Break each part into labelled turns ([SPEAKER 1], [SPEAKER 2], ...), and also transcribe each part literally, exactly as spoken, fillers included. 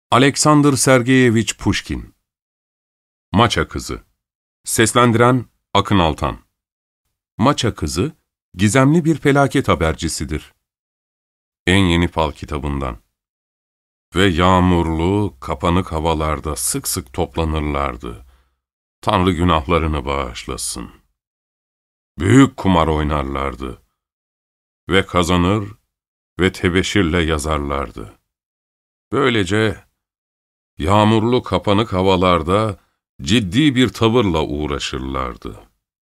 [SPEAKER 1] Alexander Sergeyeviç Puşkin. Maça Kızı. Seslendiren Akın Altan. Maça Kızı, gizemli bir felaket habercisidir. En Yeni Fal kitabından. Ve yağmurlu, kapanık havalarda sık sık toplanırlardı. Tanrı günahlarını bağışlasın. Büyük kumar oynarlardı. Ve kazanır ve tebeşirle yazarlardı. Böylece yağmurlu kapanık havalarda ciddi bir tavırla uğraşırlardı.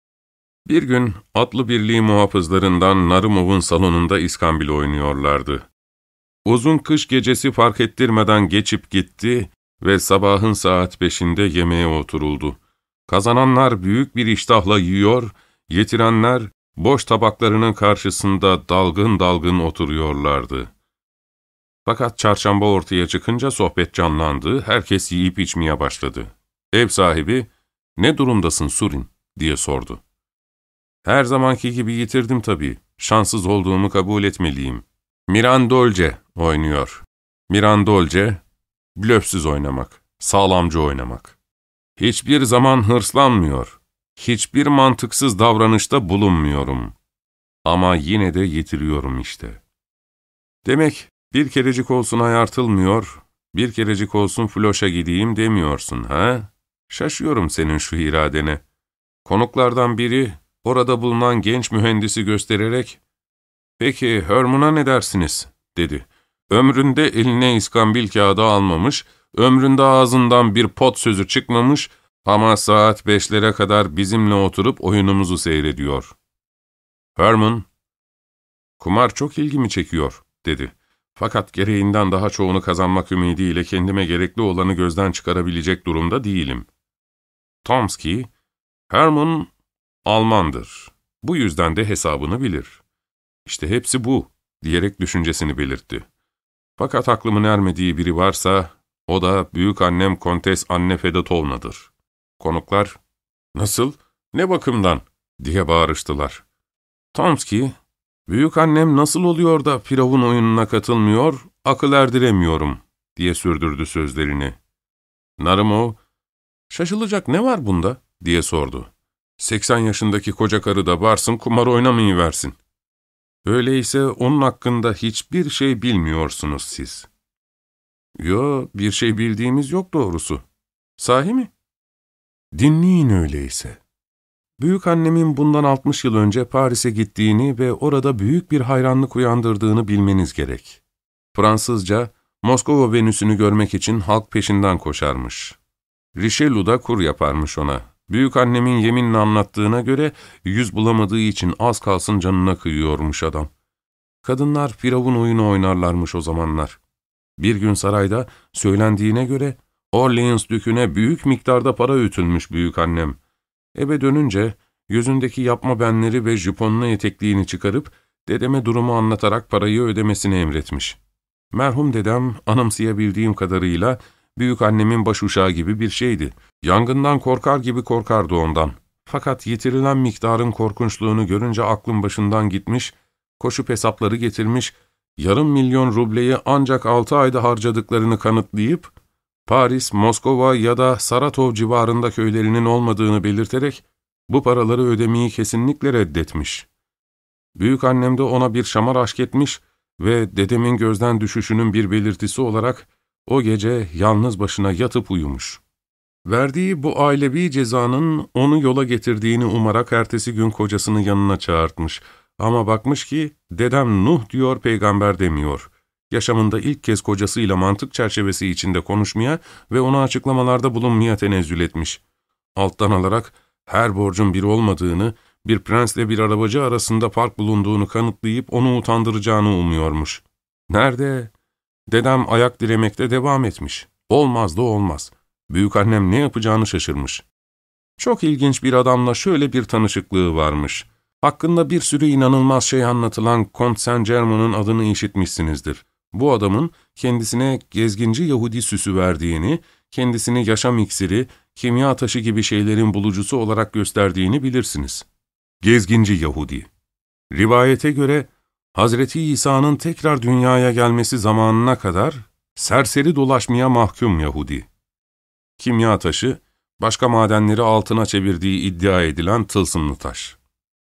[SPEAKER 1] Bir gün atlı birliği muhafızlarından Narimov'un salonunda iskambil oynuyorlardı. Uzun kış gecesi fark ettirmeden geçip gitti ve sabahın saat beşinde yemeğe oturuldu. Kazananlar büyük bir iştahla yiyor, yetirenler boş tabaklarının karşısında dalgın dalgın oturuyorlardı. Fakat çarşamba ortaya çıkınca sohbet canlandı, herkes yiyip içmeye başladı. Ev sahibi, ''Ne durumdasın Surin?'' diye sordu. ''Her zamanki gibi yitirdim tabii, şanssız olduğumu kabul etmeliyim. Mirandolce oynuyor. Mirandolce, blöfsüz oynamak, sağlamcı oynamak. Hiçbir zaman hırslanmıyor, hiçbir mantıksız davranışta bulunmuyorum. Ama yine de yitiriyorum işte. Demek bir kerecik olsun ayartılmıyor, bir kerecik olsun floşa gideyim demiyorsun, ha? Şaşıyorum senin şu iradene.'' Konuklardan biri, orada bulunan genç mühendisi göstererek, ''Peki Herman'a ne dersiniz?'' dedi. ''Ömründe eline iskambil kağıdı almamış, ömründe ağzından bir pot sözü çıkmamış ama saat beşlere kadar bizimle oturup oyunumuzu seyrediyor.'' Herman, ''Kumar çok ilgimi çekiyor.'' dedi. ''Fakat gereğinden daha çoğunu kazanmak ümidiyle kendime gerekli olanı gözden çıkarabilecek durumda değilim.'' Tomsky, ''Herman Almandır. Bu yüzden de hesabını bilir. İşte hepsi bu.'' diyerek düşüncesini belirtti. ''Fakat aklımın ermediği biri varsa, o da büyükannem Kontes Anne Fedotovna'dır.'' Konuklar, ''Nasıl, ne bakımdan?'' diye bağırıştılar. Tomsky, ''Büyükannem nasıl oluyor da Firavun oyununa katılmıyor, akıl erdiremiyorum.'' diye sürdürdü sözlerini. Narimov, ''Şaşılacak ne var bunda?'' diye sordu. Seksen yaşındaki koca karı da varsın kumar oynamayıversin. Öyleyse onun hakkında hiçbir şey bilmiyorsunuz siz. Yo, bir şey bildiğimiz yok doğrusu. Sahi mi? Dinleyin öyleyse. Büyükannemin bundan altmış yıl önce Paris'e gittiğini ve orada büyük bir hayranlık uyandırdığını bilmeniz gerek. Fransızca, Moskova Venüs'ünü görmek için halk peşinden koşarmış. Richelieu da kur yaparmış ona. Büyükannemin yeminle anlattığına göre yüz bulamadığı için az kalsın canına kıyıyormuş adam. Kadınlar firavun oyunu oynarlarmış o zamanlar. Bir gün sarayda söylendiğine göre Orleans düküne büyük miktarda para ötülmüş büyükannem. Eve dönünce yüzündeki yapma benleri ve jüponlu etekliğini çıkarıp dedeme durumu anlatarak parayı ödemesini emretmiş. Merhum dedem anımsayabildiğim kadarıyla büyükannemin başuşağı gibi bir şeydi. Yangından korkar gibi korkardı ondan. Fakat yitirilen miktarın korkunçluğunu görünce aklım başından gitmiş, koşup hesapları getirmiş, yarım milyon rubleyi ancak altı ayda harcadıklarını kanıtlayıp, Paris, Moskova ya da Saratov civarında köylerinin olmadığını belirterek, bu paraları ödemeyi kesinlikle reddetmiş. Büyükannem de ona bir şamar aşk etmiş ve dedemin gözden düşüşünün bir belirtisi olarak, o gece yalnız başına yatıp uyumuş. Verdiği bu ailevi cezanın onu yola getirdiğini umarak ertesi gün kocasını yanına çağırtmış. Ama bakmış ki dedem Nuh diyor, peygamber demiyor. Yaşamında ilk kez kocasıyla mantık çerçevesi içinde konuşmaya ve ona açıklamalarda bulunmaya tenezzül etmiş. Alttan alarak her borcun bir olmadığını, bir prensle bir arabacı arasında fark bulunduğunu kanıtlayıp onu utandıracağını umuyormuş. Nerede? Dedem ayak diremekte devam etmiş. Olmaz da olmaz. Büyükannem ne yapacağını şaşırmış. Çok ilginç bir adamla şöyle bir tanışıklığı varmış. Hakkında bir sürü inanılmaz şey anlatılan Kont Saint-Germain'ın adını işitmişsinizdir. Bu adamın kendisine gezginci Yahudi süsü verdiğini, kendisini yaşam iksiri, kimya taşı gibi şeylerin bulucusu olarak gösterdiğini bilirsiniz. Gezginci Yahudi. Rivayete göre Hazreti İsa'nın tekrar dünyaya gelmesi zamanına kadar Serseri dolaşmaya mahkum Yahudi. Kimya taşı, başka madenleri altına çevirdiği iddia edilen tılsımlı taş.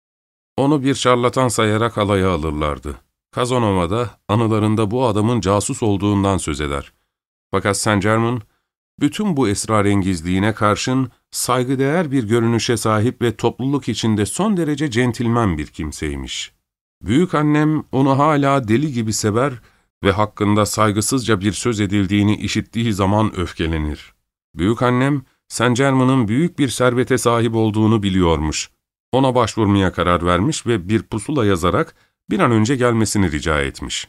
[SPEAKER 1] Onu bir şarlatan sayarak alaya alırlardı. Casanova da anılarında bu adamın casus olduğundan söz eder. Fakat Saint-Germain, bütün bu esrarengizliğine karşın saygıdeğer bir görünüşe sahip ve topluluk içinde son derece centilmen bir kimseymiş. Büyükannem onu hala deli gibi sever ve hakkında saygısızca bir söz edildiğini işittiği zaman öfkelenir. Büyükannem, Saint-Germain'ın büyük bir servete sahip olduğunu biliyormuş. Ona başvurmaya karar vermiş ve bir pusula yazarak bir an önce gelmesini rica etmiş.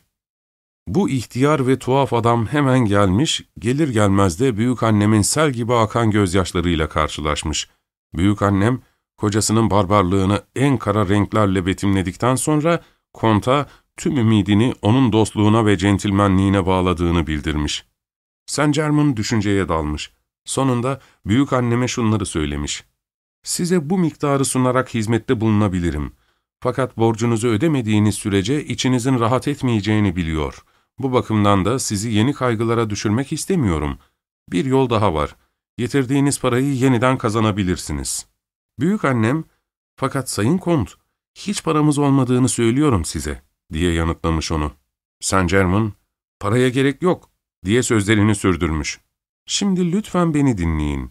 [SPEAKER 1] Bu ihtiyar ve tuhaf adam hemen gelmiş, gelir gelmez de büyükannemin sel gibi akan gözyaşlarıyla karşılaşmış. Büyükannem, kocasının barbarlığını en kara renklerle betimledikten sonra, konta tüm ümidini onun dostluğuna ve centilmenliğine bağladığını bildirmiş. Saint-Germain düşünceye dalmış. Sonunda büyükanneme şunları söylemiş. Size bu miktarı sunarak hizmette bulunabilirim. Fakat borcunuzu ödemediğiniz sürece içinizin rahat etmeyeceğini biliyor. Bu bakımdan da sizi yeni kaygılara düşürmek istemiyorum. Bir yol daha var. Getirdiğiniz parayı yeniden kazanabilirsiniz. Büyükannem, fakat Sayın Kont, hiç paramız olmadığını söylüyorum size, diye yanıtlamış onu. Saint-Germain, paraya gerek yok, diye sözlerini sürdürmüş. Şimdi lütfen beni dinleyin.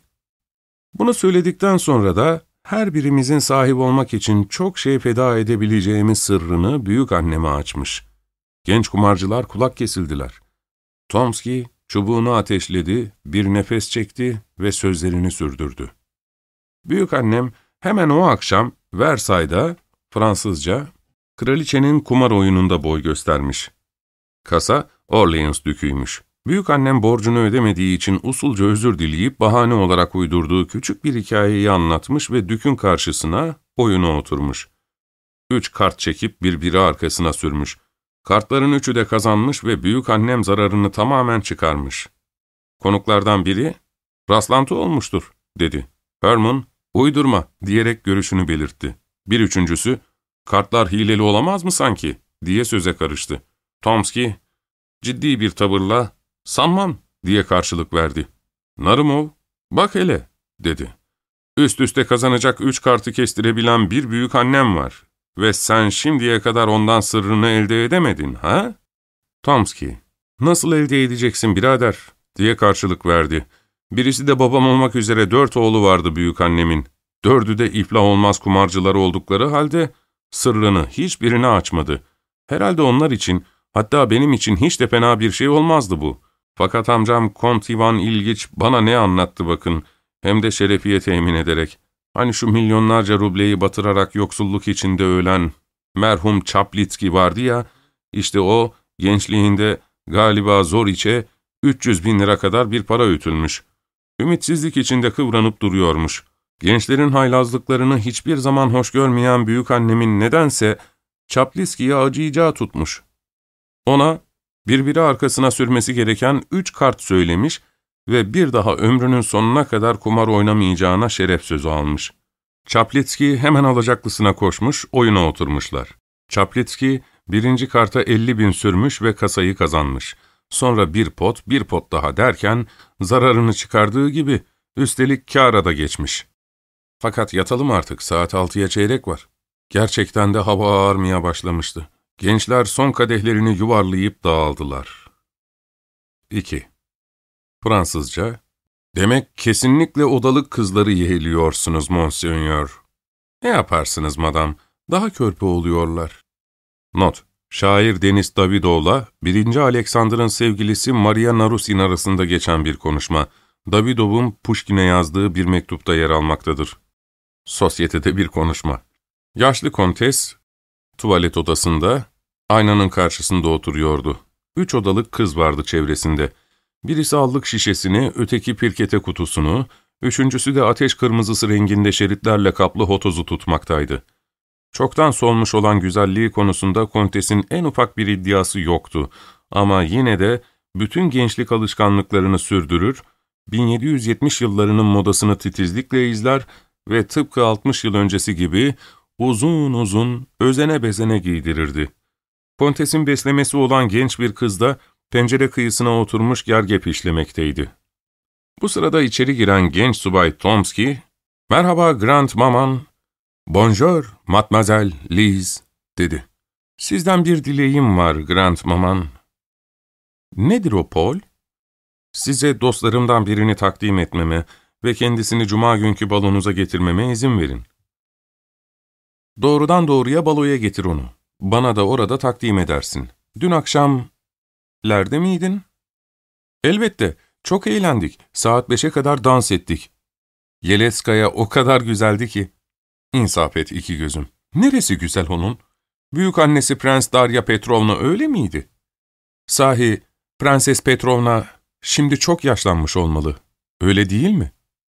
[SPEAKER 1] Bunu söyledikten sonra da her birimizin sahip olmak için çok şey feda edebileceğimiz sırrını büyükanneme açmış. Genç kumarcılar kulak kesildiler. Tomsky çubuğunu ateşledi, bir nefes çekti ve sözlerini sürdürdü. Büyükannem hemen o akşam Versailles'da, Fransızca, kraliçenin kumar oyununda boy göstermiş. Kasa Orleans düküymüş. Büyükannem borcunu ödemediği için usulca özür dileyip bahane olarak uydurduğu küçük bir hikayeyi anlatmış ve dükün karşısına oyuna oturmuş. Üç kart çekip birbiri arkasına sürmüş. Kartların üçü de kazanmış ve büyükannem zararını tamamen çıkarmış. Konuklardan biri, "Rastlantı olmuştur," dedi. Herman, "Uydurma," diyerek görüşünü belirtti. Bir üçüncüsü, "Kartlar hileli olamaz mı sanki?" diye söze karıştı. Tomsky, ciddi bir tavırla, "Sanmam," diye karşılık verdi. Narimov, "Bak hele," dedi. "Üst üste kazanacak üç kartı kestirebilen bir büyükannem var. Ve sen şimdiye kadar ondan sırrını elde edemedin, ha?" Tomsky, "Nasıl elde edeceksin birader?" diye karşılık verdi. "Birisi de babam olmak üzere dört oğlu vardı büyükannemin. Dördü de iflah olmaz kumarcıları oldukları halde sırrını hiçbirini açmadı. Herhalde onlar için, hatta benim için hiç de fena bir şey olmazdı bu. Fakat amcam Kont Ivan İlgiç bana ne anlattı bakın, hem de şerefiye temin ederek. Hani şu milyonlarca rubleyi batırarak yoksulluk içinde ölen merhum Çaplitski vardı ya, işte o gençliğinde galiba zor içe üç yüz bin lira kadar bir para ötülmüş. Ümitsizlik içinde kıvranıp duruyormuş. Gençlerin haylazlıklarını hiçbir zaman hoş görmeyen büyükannemin nedense Çaplitski'ye acıyacağı tutmuş. Ona birbiri arkasına sürmesi gereken üç kart söylemiş ve bir daha ömrünün sonuna kadar kumar oynamayacağına şeref sözü almış. Çaplitski hemen alacaklısına koşmuş, oyuna oturmuşlar. Çaplitski birinci karta elli bin sürmüş ve kasayı kazanmış. Sonra bir pot, bir pot daha derken zararını çıkardığı gibi üstelik kâra da geçmiş. Fakat yatalım artık, saat altıya çeyrek var. Gerçekten de hava ağarmaya başlamıştı. Gençler son kadehlerini yuvarlayıp dağıldılar. iki. Fransızca, "Demek kesinlikle odalık kızları yeğliyorsunuz Monseigneur. Ne yaparsınız madam, daha körpe oluyorlar." Not: Şair Denis Davidov'la birinci Alexander'ın sevgilisi Maria Narusin arasında geçen bir konuşma, Davidov'un Pushkin'e yazdığı bir mektupta yer almaktadır. Sosyetede bir konuşma. Yaşlı kontes, tuvalet odasında, aynanın karşısında oturuyordu. Üç odalık kız vardı çevresinde. Birisi allık şişesini, öteki pirkete kutusunu, üçüncüsü de ateş kırmızısı renginde şeritlerle kaplı hotozu tutmaktaydı. Çoktan solmuş olan güzelliği konusunda kontesin en ufak bir iddiası yoktu ama yine de bütün gençlik alışkanlıklarını sürdürür, bin yedi yüz yetmiş yıllarının modasını titizlikle izler ve tıpkı altmış yıl öncesi gibi uzun uzun, özene bezene giydirirdi. Kontesin beslemesi olan genç bir kız da pencere kıyısına oturmuş gergef işlemekteydi. Bu sırada içeri giren genç subay Tomsky, ''Merhaba Grand Maman, bonjour Mademoiselle Lise'' dedi. ''Sizden bir dileğim var Grand Maman.'' ''Nedir o Paul?'' ''Size dostlarımdan birini takdim etmeme ve kendisini cuma günkü balonuza getirmeme izin verin. Doğrudan doğruya baloya getir onu. Bana da orada takdim edersin. Dün akşam... Lerde miydin?'' ''Elbette, çok eğlendik. Saat beşe kadar dans ettik. Yeleskaya o kadar güzeldi ki.'' ''İnsaf et iki gözüm. Neresi güzel onun? Büyük annesi Prens Darya Petrovna öyle miydi?'' ''Sahi, Prenses Petrovna şimdi çok yaşlanmış olmalı. Öyle değil mi?''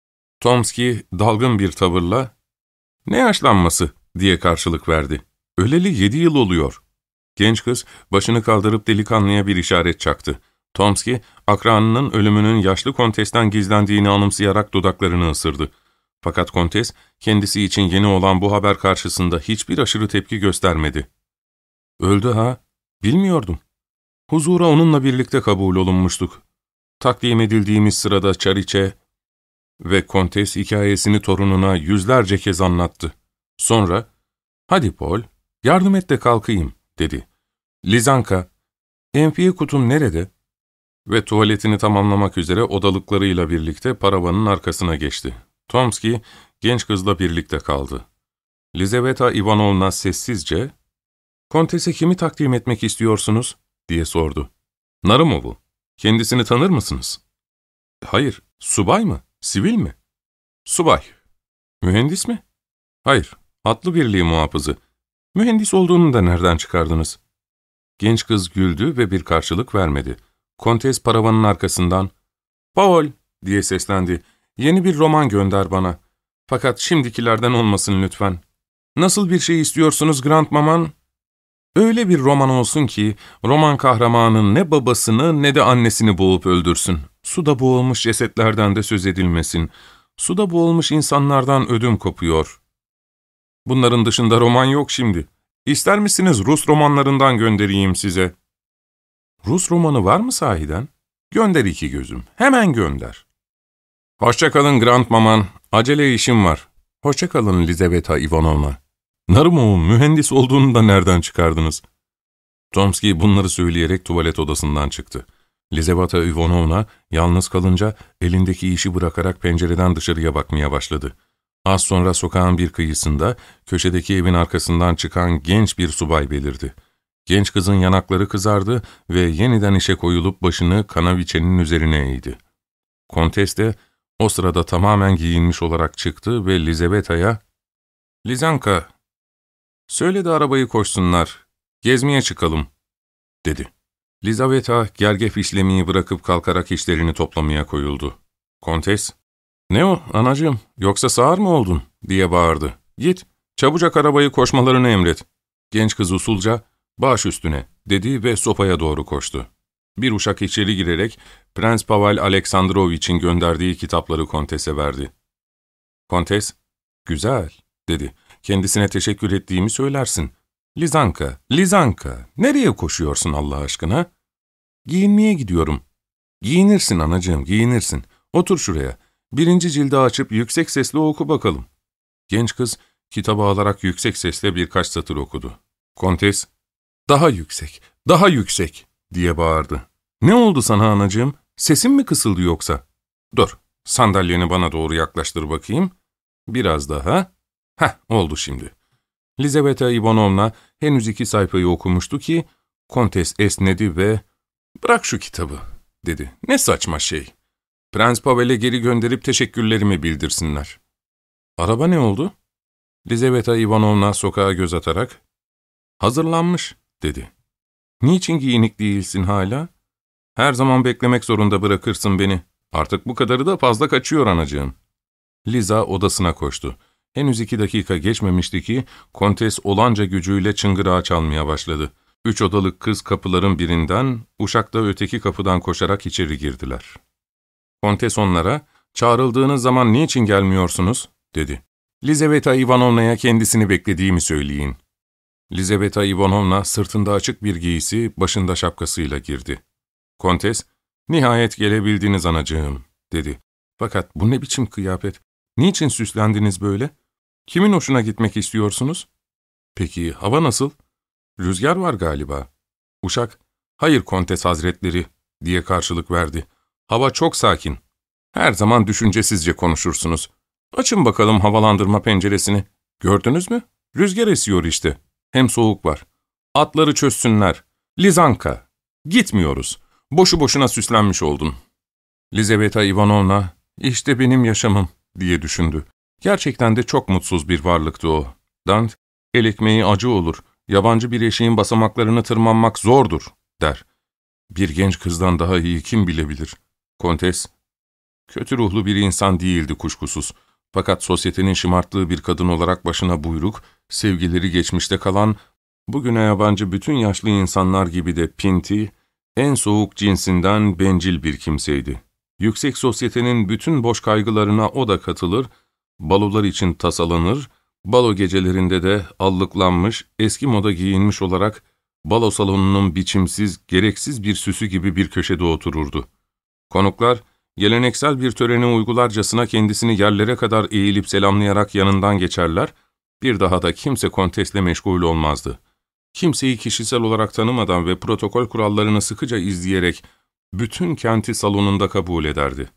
[SPEAKER 1] Tomsky dalgın bir tavırla, ''Ne yaşlanması?'' diye karşılık verdi. ''Öleli yedi yıl oluyor.'' Genç kız başını kaldırıp delikanlıya bir işaret çaktı. Tomsky, akranının ölümünün yaşlı kontesten gizlendiğini anımsayarak dudaklarını ısırdı. Fakat kontes, kendisi için yeni olan bu haber karşısında hiçbir aşırı tepki göstermedi. ''Öldü ha? Bilmiyordum. Huzura onunla birlikte kabul olunmuştuk. Takdim edildiğimiz sırada Çariçe ve kontes hikayesini torununa yüzlerce kez anlattı. Sonra, ''Hadi Paul, yardım et de kalkayım.'' dedi. ''Lizanka, enfiye kutum nerede?'' Ve tuvaletini tamamlamak üzere odalıklarıyla birlikte paravanın arkasına geçti. Tomsky, genç kızla birlikte kaldı. Lizaveta Ivanovna sessizce, ''Kontese kimi takdim etmek istiyorsunuz?'' diye sordu. ''Narı mı bu? Kendisini tanır mısınız?'' ''Hayır, subay mı, sivil mi?'' ''Subay.'' ''Mühendis mi?'' ''Hayır, atlı birliği muhafızı. Mühendis olduğunu da nereden çıkardınız?'' Genç kız güldü ve bir karşılık vermedi. Kontes paravanın arkasından, ''Paul'' diye seslendi. ''Yeni bir roman gönder bana. Fakat şimdikilerden olmasın lütfen. Nasıl bir şey istiyorsunuz Grand Maman?'' ''Öyle bir roman olsun ki, roman kahramanın ne babasını ne de annesini boğup öldürsün. Suda boğulmuş cesetlerden de söz edilmesin. Suda boğulmuş insanlardan ödüm kopuyor. Bunların dışında roman yok şimdi. İster misiniz Rus romanlarından göndereyim size?'' ''Rus romanı var mı sahiden?'' ''Gönder iki gözüm, hemen gönder.'' ''Hoşça kalın Grand Maman, acele işim var.'' ''Hoşça kalın Lizaveta Ivanovna.'' ''Narumov'un mühendis olduğunu da nereden çıkardınız?'' Tomsky bunları söyleyerek tuvalet odasından çıktı. Lizaveta Ivanovna yalnız kalınca elindeki işi bırakarak pencereden dışarıya bakmaya başladı. Az sonra sokağın bir kıyısında, köşedeki evin arkasından çıkan genç bir subay belirdi. Genç kızın yanakları kızardı ve yeniden işe koyulup başını kanaviçenin üzerine eğdi. Kontes de o sırada tamamen giyinmiş olarak çıktı ve Lizaveta'ya, ''Lizanka, söyle de arabayı koşsunlar, gezmeye çıkalım.'' dedi. Lizaveta gergef işlemeyi bırakıp kalkarak işlerini toplamaya koyuldu. Kontes, ''Ne o anacığım, yoksa sağır mı oldun?'' diye bağırdı. ''Git, çabucak arabayı koşmalarını emret.'' Genç kız usulca, ''Baş üstüne.'' dedi ve sopaya doğru koştu. Bir uşak içeri girerek Prens Pavel Aleksandroviç'in gönderdiği kitapları Kontes'e verdi. Kontes, ''Güzel.'' dedi. ''Kendisine teşekkür ettiğimi söylersin. Lizanka, Lizanka, nereye koşuyorsun Allah aşkına?'' ''Giyinmeye gidiyorum.'' ''Giyinirsin anacığım, giyinirsin. Otur şuraya. Birinci cildi açıp yüksek sesle oku bakalım.'' Genç kız kitabı alarak yüksek sesle birkaç satır okudu. Kontes, ''Daha yüksek, daha yüksek.'' diye bağırdı. ''Ne oldu sana anacığım? Sesin mi kısıldı yoksa?'' ''Dur, sandalyeni bana doğru yaklaştır bakayım. Biraz daha. Heh, oldu şimdi.'' Lizaveta Ivanovna henüz iki sayfayı okumuştu ki, Kontes esnedi ve ''Bırak şu kitabı.'' dedi. ''Ne saçma şey. Prens Pavel'e geri gönderip teşekkürlerimi bildirsinler.'' ''Araba ne oldu?'' Lizaveta Ivanovna sokağa göz atarak, ''Hazırlanmış.'' dedi. ''Niçin giyinik değilsin hala? Her zaman beklemek zorunda bırakırsın beni. Artık bu kadarı da fazla kaçıyor anacığım.'' Liza odasına koştu. Henüz iki dakika geçmemişti ki, Kontes olanca gücüyle çıngırağı çalmaya başladı. Üç odalık kız kapıların birinden, uşak da öteki kapıdan koşarak içeri girdiler. Kontes onlara, ''Çağrıldığınız zaman niçin gelmiyorsunuz?'' dedi. ''Lizaveta Ivanovna'ya kendisini beklediğimi söyleyin.'' Lizaveta Ivanovna sırtında açık bir giysi, başında şapkasıyla girdi. Kontes, ''Nihayet gelebildiniz anacığım.'' dedi. ''Fakat bu ne biçim kıyafet? Niçin süslendiniz böyle? Kimin hoşuna gitmek istiyorsunuz? Peki hava nasıl? Rüzgar var galiba.'' Uşak, ''Hayır Kontes Hazretleri.'' diye karşılık verdi. ''Hava çok sakin. Her zaman düşüncesizce konuşursunuz. Açın bakalım havalandırma penceresini. Gördünüz mü? Rüzgar esiyor işte. Hem soğuk var. Atları çözsünler. Lizanka. Gitmiyoruz. Boşu boşuna süslenmiş oldun.'' Lizaveta Ivanovna, ''İşte benim yaşamım.'' diye düşündü. Gerçekten de çok mutsuz bir varlıktı o. Dant, ''El ekmeği acı olur. Yabancı bir eşeğin basamaklarını tırmanmak zordur.'' der. Bir genç kızdan daha iyi kim bilebilir? Kontes, kötü ruhlu bir insan değildi kuşkusuz. Fakat sosyetenin şımarttığı bir kadın olarak başına buyruk, sevgileri geçmişte kalan, bugüne yabancı bütün yaşlı insanlar gibi de pinti, en soğuk cinsinden bencil bir kimseydi. Yüksek sosyetenin bütün boş kaygılarına o da katılır, balolar için tasalanır, balo gecelerinde de allıklanmış, eski moda giyinmiş olarak balo salonunun biçimsiz, gereksiz bir süsü gibi bir köşede otururdu. Konuklar, geleneksel bir töreni uygularcasına kendisini yerlere kadar eğilip selamlayarak yanından geçerler, bir daha da kimse kontesle meşgul olmazdı. Kimseyi kişisel olarak tanımadan ve protokol kurallarını sıkıca izleyerek bütün kenti salonunda kabul ederdi.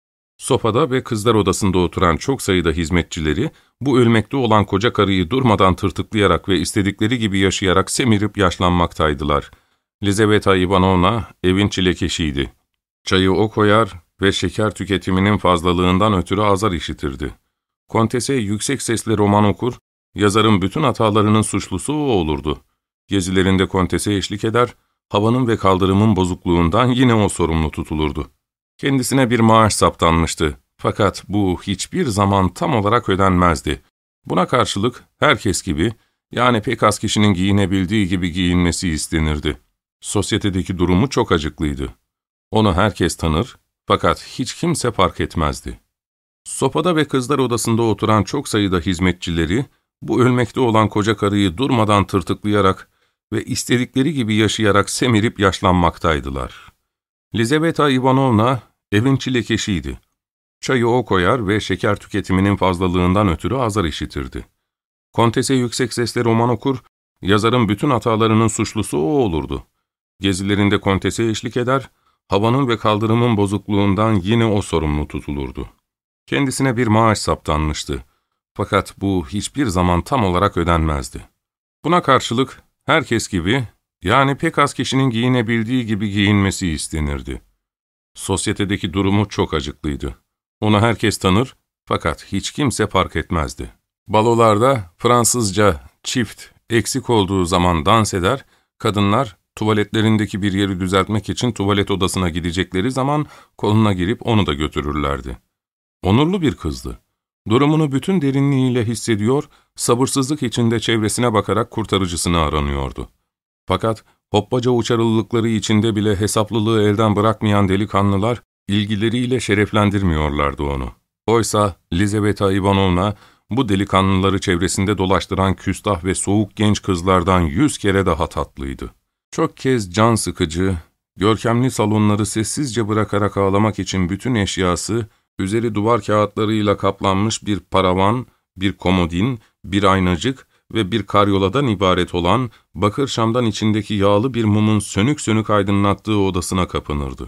[SPEAKER 1] Sofada ve kızlar odasında oturan çok sayıda hizmetçileri, bu ölmekte olan koca karıyı durmadan tırtıklayarak ve istedikleri gibi yaşayarak semirip yaşlanmaktaydılar. Lizaveta Ivanovna evin çilekeşiydi. Çayı o koyar ve şeker tüketiminin fazlalığından ötürü azar işitirdi. Kontese yüksek sesle roman okur, yazarın bütün hatalarının suçlusu o olurdu. Gezilerinde kontese eşlik eder, havanın ve kaldırımın bozukluğundan yine o sorumlu tutulurdu. Kendisine bir maaş saptanmıştı. Fakat bu hiçbir zaman tam olarak ödenmezdi. Buna karşılık herkes gibi, yani pek az kişinin giyinebildiği gibi giyinmesi istenirdi. Sosyetedeki durumu çok acıklıydı. Onu herkes tanır, fakat hiç kimse fark etmezdi. Sofada ve kızlar odasında oturan çok sayıda hizmetçileri, bu ölmekte olan koca karıyı durmadan tırtıklayarak ve istedikleri gibi yaşayarak semirip yaşlanmaktaydılar. Lizaveta Ivanovna evin çilekeşiydi. Çayı o koyar ve şeker tüketiminin fazlalığından ötürü azar işitirdi. Kontese yüksek sesle roman okur, yazarın bütün hatalarının suçlusu o olurdu. Gezilerinde kontese eşlik eder, havanın ve kaldırımın bozukluğundan yine o sorumlu tutulurdu. Kendisine bir maaş saptanmıştı. Fakat bu hiçbir zaman tam olarak ödenmezdi. Buna karşılık herkes gibi, yani pek az kişinin giyinebildiği gibi giyinmesi istenirdi. Sosyetedeki durumu çok acıklıydı. Onu herkes tanır, fakat hiç kimse fark etmezdi. Balolarda Fransızca çift eksik olduğu zaman dans eder, kadınlar tuvaletlerindeki bir yeri düzeltmek için tuvalet odasına gidecekleri zaman koluna girip onu da götürürlerdi. Onurlu bir kızdı. Durumunu bütün derinliğiyle hissediyor, sabırsızlık içinde çevresine bakarak kurtarıcısını aranıyordu. Fakat hoppaca uçarılılıkları içinde bile hesaplılığı elden bırakmayan delikanlılar, ilgileriyle şereflendirmiyorlardı onu. Oysa Lizaveta Ivanovna, bu delikanlıları çevresinde dolaştıran küstah ve soğuk genç kızlardan yüz kere daha tatlıydı. Çok kez can sıkıcı, görkemli salonları sessizce bırakarak ağlamak için bütün eşyası, üzeri duvar kağıtlarıyla kaplanmış bir paravan, bir komodin, bir aynacık ve bir karyoladan ibaret olan, bakır şamdan içindeki yağlı bir mumun sönük sönük aydınlattığı odasına kapanırdı.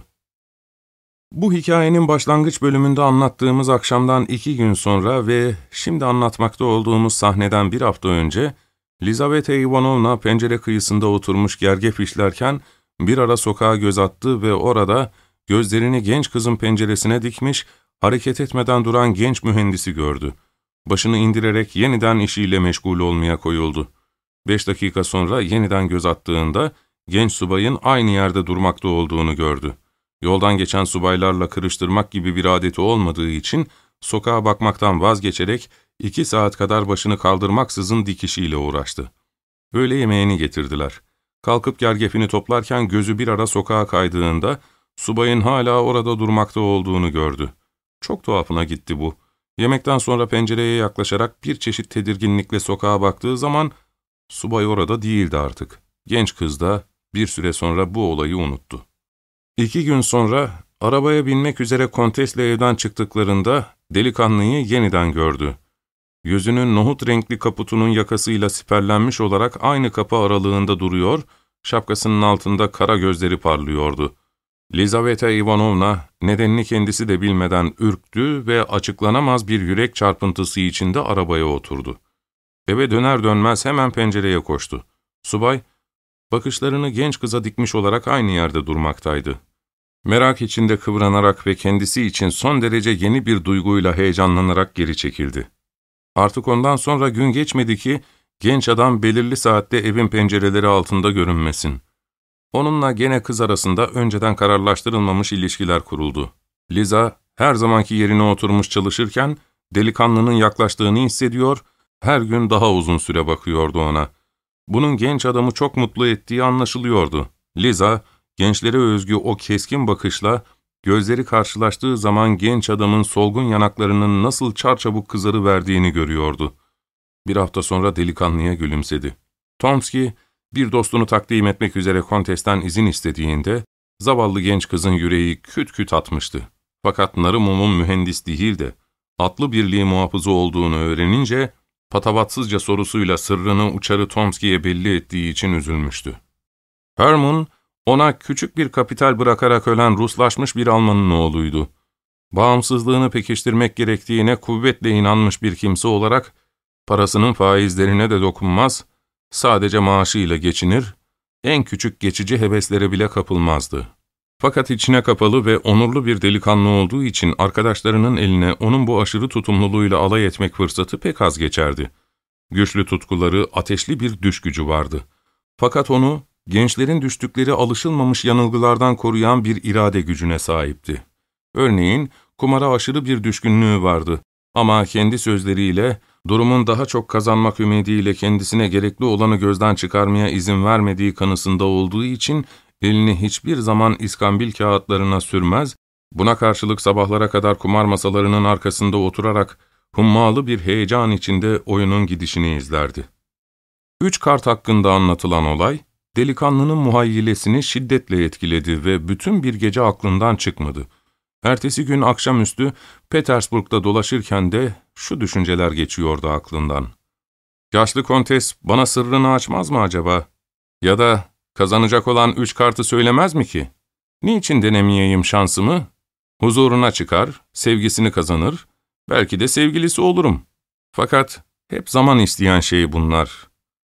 [SPEAKER 1] Bu hikayenin başlangıç bölümünde anlattığımız akşamdan iki gün sonra ve şimdi anlatmakta olduğumuz sahneden bir hafta önce, Lizaveta Ivanovna pencere kıyısında oturmuş gergef işlerken bir ara sokağa göz attı ve orada gözlerini genç kızın penceresine dikmiş, hareket etmeden duran genç mühendisi gördü. Başını indirerek yeniden işiyle meşgul olmaya koyuldu. Beş dakika sonra yeniden göz attığında genç subayın aynı yerde durmakta olduğunu gördü. Yoldan geçen subaylarla kırıştırmak gibi bir adeti olmadığı için sokağa bakmaktan vazgeçerek iki saat kadar başını kaldırmaksızın dikişiyle uğraştı. Öğle yemeğini getirdiler. Kalkıp gergefini toplarken gözü bir ara sokağa kaydığında subayın hala orada durmakta olduğunu gördü. Çok tuhafına gitti bu. Yemekten sonra pencereye yaklaşarak bir çeşit tedirginlikle sokağa baktığı zaman subay orada değildi artık. Genç kız da bir süre sonra bu olayı unuttu. İki gün sonra arabaya binmek üzere Kontes'le evden çıktıklarında delikanlıyı yeniden gördü. Yüzünün nohut renkli kaputunun yakasıyla siperlenmiş olarak aynı kapı aralığında duruyor, şapkasının altında kara gözleri parlıyordu. Lizaveta Ivanovna nedenini kendisi de bilmeden ürktü ve açıklanamaz bir yürek çarpıntısı içinde arabaya oturdu. Eve döner dönmez hemen pencereye koştu. Subay, bakışlarını genç kıza dikmiş olarak aynı yerde durmaktaydı. Merak içinde kıvranarak ve kendisi için son derece yeni bir duyguyla heyecanlanarak geri çekildi. Artık ondan sonra gün geçmedi ki, genç adam belirli saatte evin pencereleri altında görünmesin. Onunla gene kız arasında önceden kararlaştırılmamış ilişkiler kuruldu. Liza, her zamanki yerine oturmuş çalışırken, delikanlının yaklaştığını hissediyor, her gün daha uzun süre bakıyordu ona. Bunun genç adamı çok mutlu ettiği anlaşılıyordu. Liza, gençlere özgü o keskin bakışla, gözleri karşılaştığı zaman genç adamın solgun yanaklarının nasıl çarçabuk kızarıverdiğini görüyordu. Bir hafta sonra delikanlıya gülümsedi. Tomski, bir dostunu takdim etmek üzere Kontes'ten izin istediğinde, zavallı genç kızın yüreği küt küt atmıştı. Fakat Narumov'un mühendis değil de, atlı birliği muhafızı olduğunu öğrenince, patavatsızca sorusuyla sırrını uçarı Tomski'ye belli ettiği için üzülmüştü. Hermann, ona küçük bir kapital bırakarak ölen Ruslaşmış bir Almanın oğluydu. Bağımsızlığını pekiştirmek gerektiğine kuvvetle inanmış bir kimse olarak, parasının faizlerine de dokunmaz, sadece maaşıyla geçinir, en küçük geçici heveslere bile kapılmazdı. Fakat içine kapalı ve onurlu bir delikanlı olduğu için arkadaşlarının eline onun bu aşırı tutumluluğuyla alay etmek fırsatı pek az geçerdi. Güçlü tutkuları, ateşli bir düş gücü vardı. Fakat onu, gençlerin düştükleri alışılmamış yanılgılardan koruyan bir irade gücüne sahipti. Örneğin, kumara aşırı bir düşkünlüğü vardı ama kendi sözleriyle, durumun daha çok kazanmak ümidiyle kendisine gerekli olanı gözden çıkarmaya izin vermediği kanısında olduğu için, elini hiçbir zaman iskambil kağıtlarına sürmez, buna karşılık sabahlara kadar kumar masalarının arkasında oturarak, hummalı bir heyecan içinde oyunun gidişini izlerdi. Üç kart hakkında anlatılan olay, delikanlının muhayyilesini şiddetle etkiledi ve bütün bir gece aklından çıkmadı. Ertesi gün akşamüstü Petersburg'da dolaşırken de şu düşünceler geçiyordu aklından. Yaşlı kontes bana sırrını açmaz mı acaba? Ya da kazanacak olan üç kartı söylemez mi ki? Niçin denemeyeyim şansımı? Huzuruna çıkar, sevgisini kazanır, belki de sevgilisi olurum. Fakat hep zaman isteyen şey bunlar.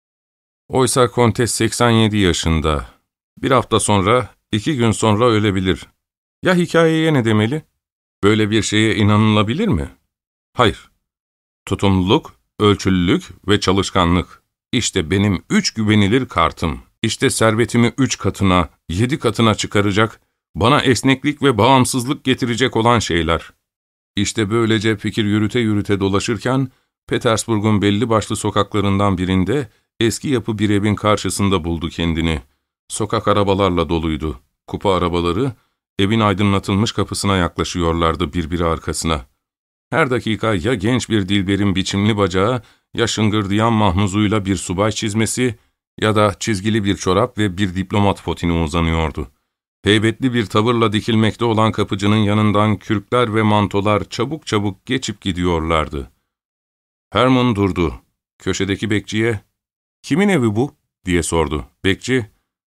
[SPEAKER 1] Oysa kontes seksen yedi yaşında. Bir hafta sonra, iki gün sonra ölebilir. Ya hikayeye ne demeli? Böyle bir şeye inanılabilir mi? Hayır. Tutumluluk, ölçülülük ve çalışkanlık. İşte benim üç güvenilir kartım. İşte servetimi üç katına, yedi katına çıkaracak, bana esneklik ve bağımsızlık getirecek olan şeyler. İşte böylece fikir yürüte yürüte dolaşırken, Petersburg'un belli başlı sokaklarından birinde, eski yapı bir evin karşısında buldu kendini. Sokak arabalarla doluydu. Kupa arabaları, evin aydınlatılmış kapısına yaklaşıyorlardı birbiri arkasına. Her dakika ya genç bir Dilber'in biçimli bacağı, ya şıngırdayan mahmuzuyla bir subay çizmesi, ya da çizgili bir çorap ve bir diplomat fotini uzanıyordu. Heybetli bir tavırla dikilmekte olan kapıcının yanından kürkler ve mantolar çabuk çabuk geçip gidiyorlardı. Hermann durdu. Köşedeki bekçiye, ''Kimin evi bu?'' diye sordu. Bekçi,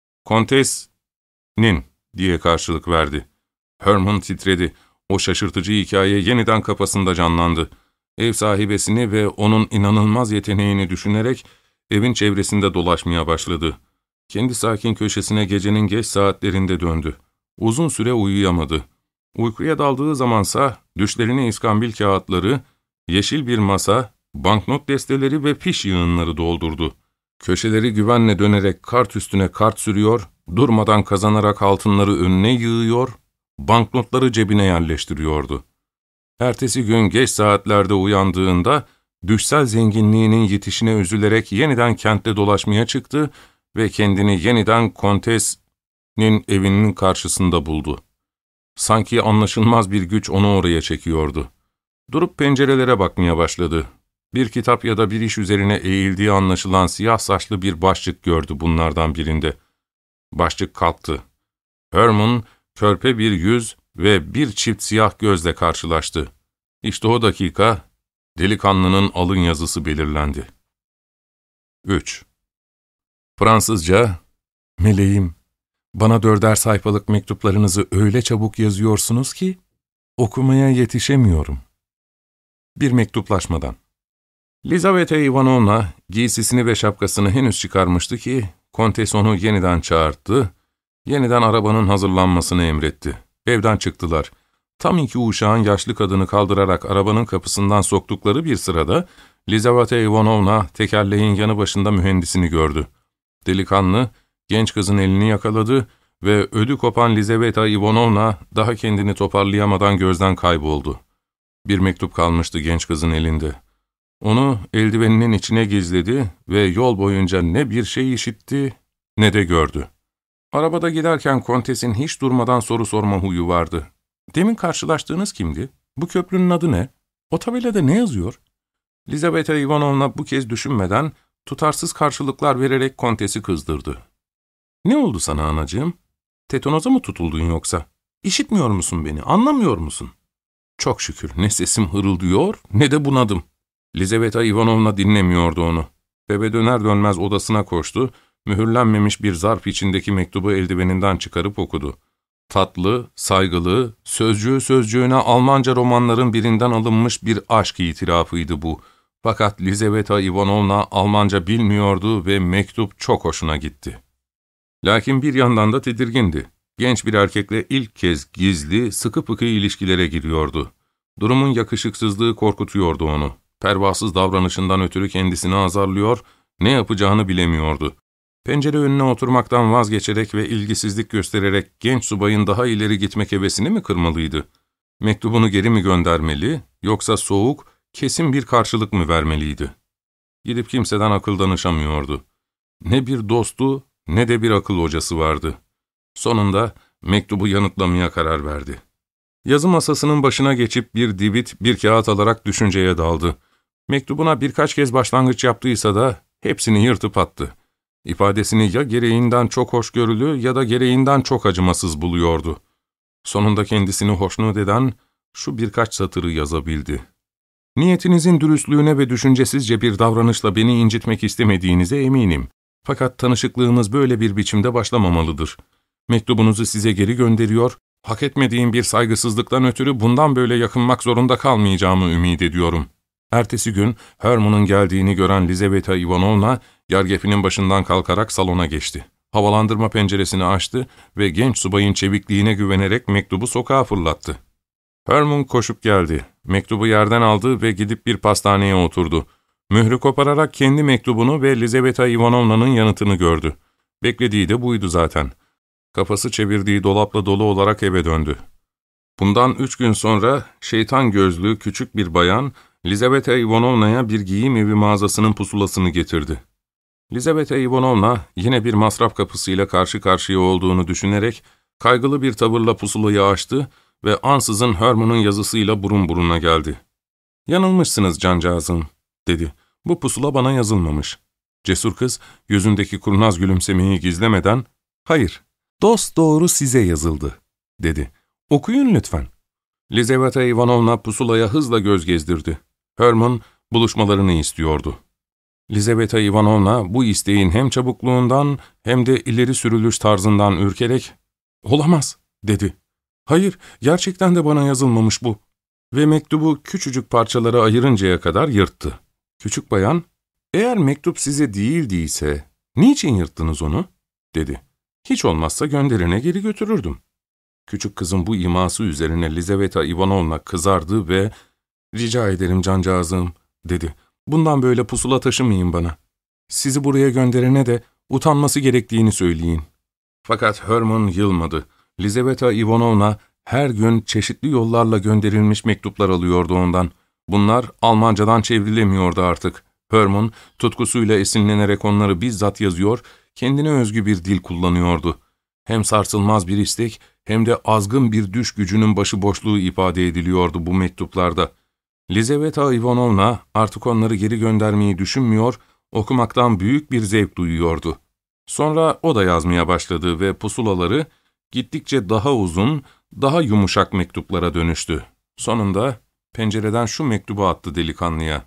[SPEAKER 1] ''Kontes'nin'' diye karşılık verdi. Hermann titredi. O şaşırtıcı hikaye yeniden kafasında canlandı. Ev sahibesini ve onun inanılmaz yeteneğini düşünerek evin çevresinde dolaşmaya başladı. Kendi sakin köşesine gecenin geç saatlerinde döndü. Uzun süre uyuyamadı. Uykuya daldığı zamansa düşlerine iskambil kağıtları, yeşil bir masa, banknot desteleri ve fiş yığınları doldurdu. Köşeleri güvenle dönerek kart üstüne kart sürüyor, durmadan kazanarak altınları önüne yığıyor, banknotları cebine yerleştiriyordu. Ertesi gün geç saatlerde uyandığında, düşsel zenginliğinin yitişine üzülerek yeniden kentte dolaşmaya çıktı ve kendini yeniden Kontes'nin evinin karşısında buldu. Sanki anlaşılmaz bir güç onu oraya çekiyordu. Durup pencerelere bakmaya başladı. Bir kitap ya da bir iş üzerine eğildiği anlaşılan siyah saçlı bir başlık gördü bunlardan birinde. Başlık kalktı. Hermann, Körpe bir yüz ve bir çift siyah gözle karşılaştı. İşte o dakika, delikanlının alın yazısı belirlendi. üç. Fransızca, "Meleğim, bana dörder sayfalık mektuplarınızı öyle çabuk yazıyorsunuz ki, okumaya yetişemiyorum." Bir mektuplaşmadan. Lizaveta Ivanovna giysisini ve şapkasını henüz çıkarmıştı ki, Kontes onu yeniden çağırttı, yeniden arabanın hazırlanmasını emretti. Evden çıktılar. Tam iki uşağın yaşlı kadını kaldırarak arabanın kapısından soktukları bir sırada, Lizaveta Ivanovna tekerleğin yanı başında mühendisini gördü. Delikanlı, genç kızın elini yakaladı ve ödü kopan Lizaveta Ivanovna daha kendini toparlayamadan gözden kayboldu. Bir mektup kalmıştı genç kızın elinde. Onu eldiveninin içine gizledi ve yol boyunca ne bir şey işitti ne de gördü. Arabada giderken Kontes'in hiç durmadan soru sorma huyu vardı. "Demin karşılaştığınız kimdi? Bu köprünün adı ne? O tabelada ne yazıyor?" Lizaveta Ivanovna bu kez düşünmeden tutarsız karşılıklar vererek Kontes'i kızdırdı. "Ne oldu sana anacığım? Tetanoza mı tutuldun yoksa? İşitmiyor musun beni, anlamıyor musun?" Çok şükür ne sesim hırıldıyor ne de bunadım. Lizaveta Ivanovna dinlemiyordu onu. Eve döner dönmez odasına koştu, mühürlenmemiş bir zarf içindeki mektubu eldiveninden çıkarıp okudu. Tatlı, saygılı, sözcüğü sözcüğüne Almanca romanların birinden alınmış bir aşk itirafıydı bu. Fakat Lizaveta Ivanovna Almanca bilmiyordu ve mektup çok hoşuna gitti. Lakin bir yandan da tedirgindi. Genç bir erkekle ilk kez gizli, sıkı fıkı ilişkilere giriyordu. Durumun yakışıksızlığı korkutuyordu onu. Pervasız davranışından ötürü kendisini azarlıyor, ne yapacağını bilemiyordu. Pencere önüne oturmaktan vazgeçerek ve ilgisizlik göstererek genç subayın daha ileri gitmek hevesini mi kırmalıydı? Mektubunu geri mi göndermeli, yoksa soğuk, kesin bir karşılık mı vermeliydi? Gidip kimseden akıl danışamıyordu. Ne bir dostu, ne de bir akıl hocası vardı. Sonunda mektubu yanıtlamaya karar verdi. Yazı masasının başına geçip bir divit, bir kağıt alarak düşünceye daldı. Mektubuna birkaç kez başlangıç yaptıysa da hepsini yırtıp attı. İfadesini ya gereğinden çok hoşgörülü ya da gereğinden çok acımasız buluyordu. Sonunda kendisini hoşnut eden şu birkaç satırı yazabildi. "Niyetinizin dürüstlüğüne ve düşüncesizce bir davranışla beni incitmek istemediğinize eminim. Fakat tanışıklığımız böyle bir biçimde başlamamalıdır. Mektubunuzu size geri gönderiyor, hak etmediğim bir saygısızlıktan ötürü bundan böyle yakınmak zorunda kalmayacağımı ümit ediyorum." Ertesi gün Hermann'ın geldiğini gören Lizaveta Ivanovna, yargefinin başından kalkarak salona geçti. Havalandırma penceresini açtı ve genç subayın çevikliğine güvenerek mektubu sokağa fırlattı. Hermann koşup geldi. Mektubu yerden aldı ve gidip bir pastaneye oturdu. Mührü kopararak kendi mektubunu ve Lizaveta Ivanovna'nın yanıtını gördü. Beklediği de buydu zaten. Kafası çevirdiği dolapla dolu olarak eve döndü. Bundan üç gün sonra şeytan gözlü küçük bir bayan, Lizaveta Ivanovna'ya bir giyim evi mağazasının pusulasını getirdi. Lizaveta Ivanovna yine bir masraf kapısıyla karşı karşıya olduğunu düşünerek kaygılı bir tavırla pusulayı açtı ve ansızın Hermann'ın yazısıyla burun buruna geldi. "Yanılmışsınız cancağızım," dedi. "Bu pusula bana yazılmamış." Cesur kız yüzündeki kurnaz gülümsemeyi gizlemeden "Hayır, dosdoğru size yazıldı," dedi. "Okuyun lütfen." Lizaveta Ivanovna pusulaya hızla göz gezdirdi. Hermann buluşmalarını istiyordu. Lizaveta Ivanovna bu isteğin hem çabukluğundan hem de ileri sürülüş tarzından ürkerek "Olamaz," dedi. "Hayır, gerçekten de bana yazılmamış bu." Ve mektubu küçücük parçalara ayırıncaya kadar yırttı. Küçük bayan, "Eğer mektup size değildiyse, niçin yırttınız onu?" dedi. "Hiç olmazsa gönderene geri götürürdüm." Küçük kızın bu iması üzerine Lizaveta Ivanovna kızardı ve "Rica ederim cancağızım," dedi. "Bundan böyle pusula taşımayın bana. Sizi buraya gönderene de utanması gerektiğini söyleyin." Fakat Hermann yılmadı. Lizaveta Ivanovna her gün çeşitli yollarla gönderilmiş mektuplar alıyordu ondan. Bunlar Almancadan çevrilemiyordu artık. Hermann tutkusuyla esinlenerek onları bizzat yazıyor, kendine özgü bir dil kullanıyordu. Hem sarsılmaz bir istek hem de azgın bir düş gücünün başıboşluğu ifade ediliyordu bu mektuplarda. Lizaveta Ivanovna artık onları geri göndermeyi düşünmüyor, okumaktan büyük bir zevk duyuyordu. Sonra o da yazmaya başladı ve pusulaları gittikçe daha uzun, daha yumuşak mektuplara dönüştü. Sonunda pencereden şu mektubu attı delikanlıya.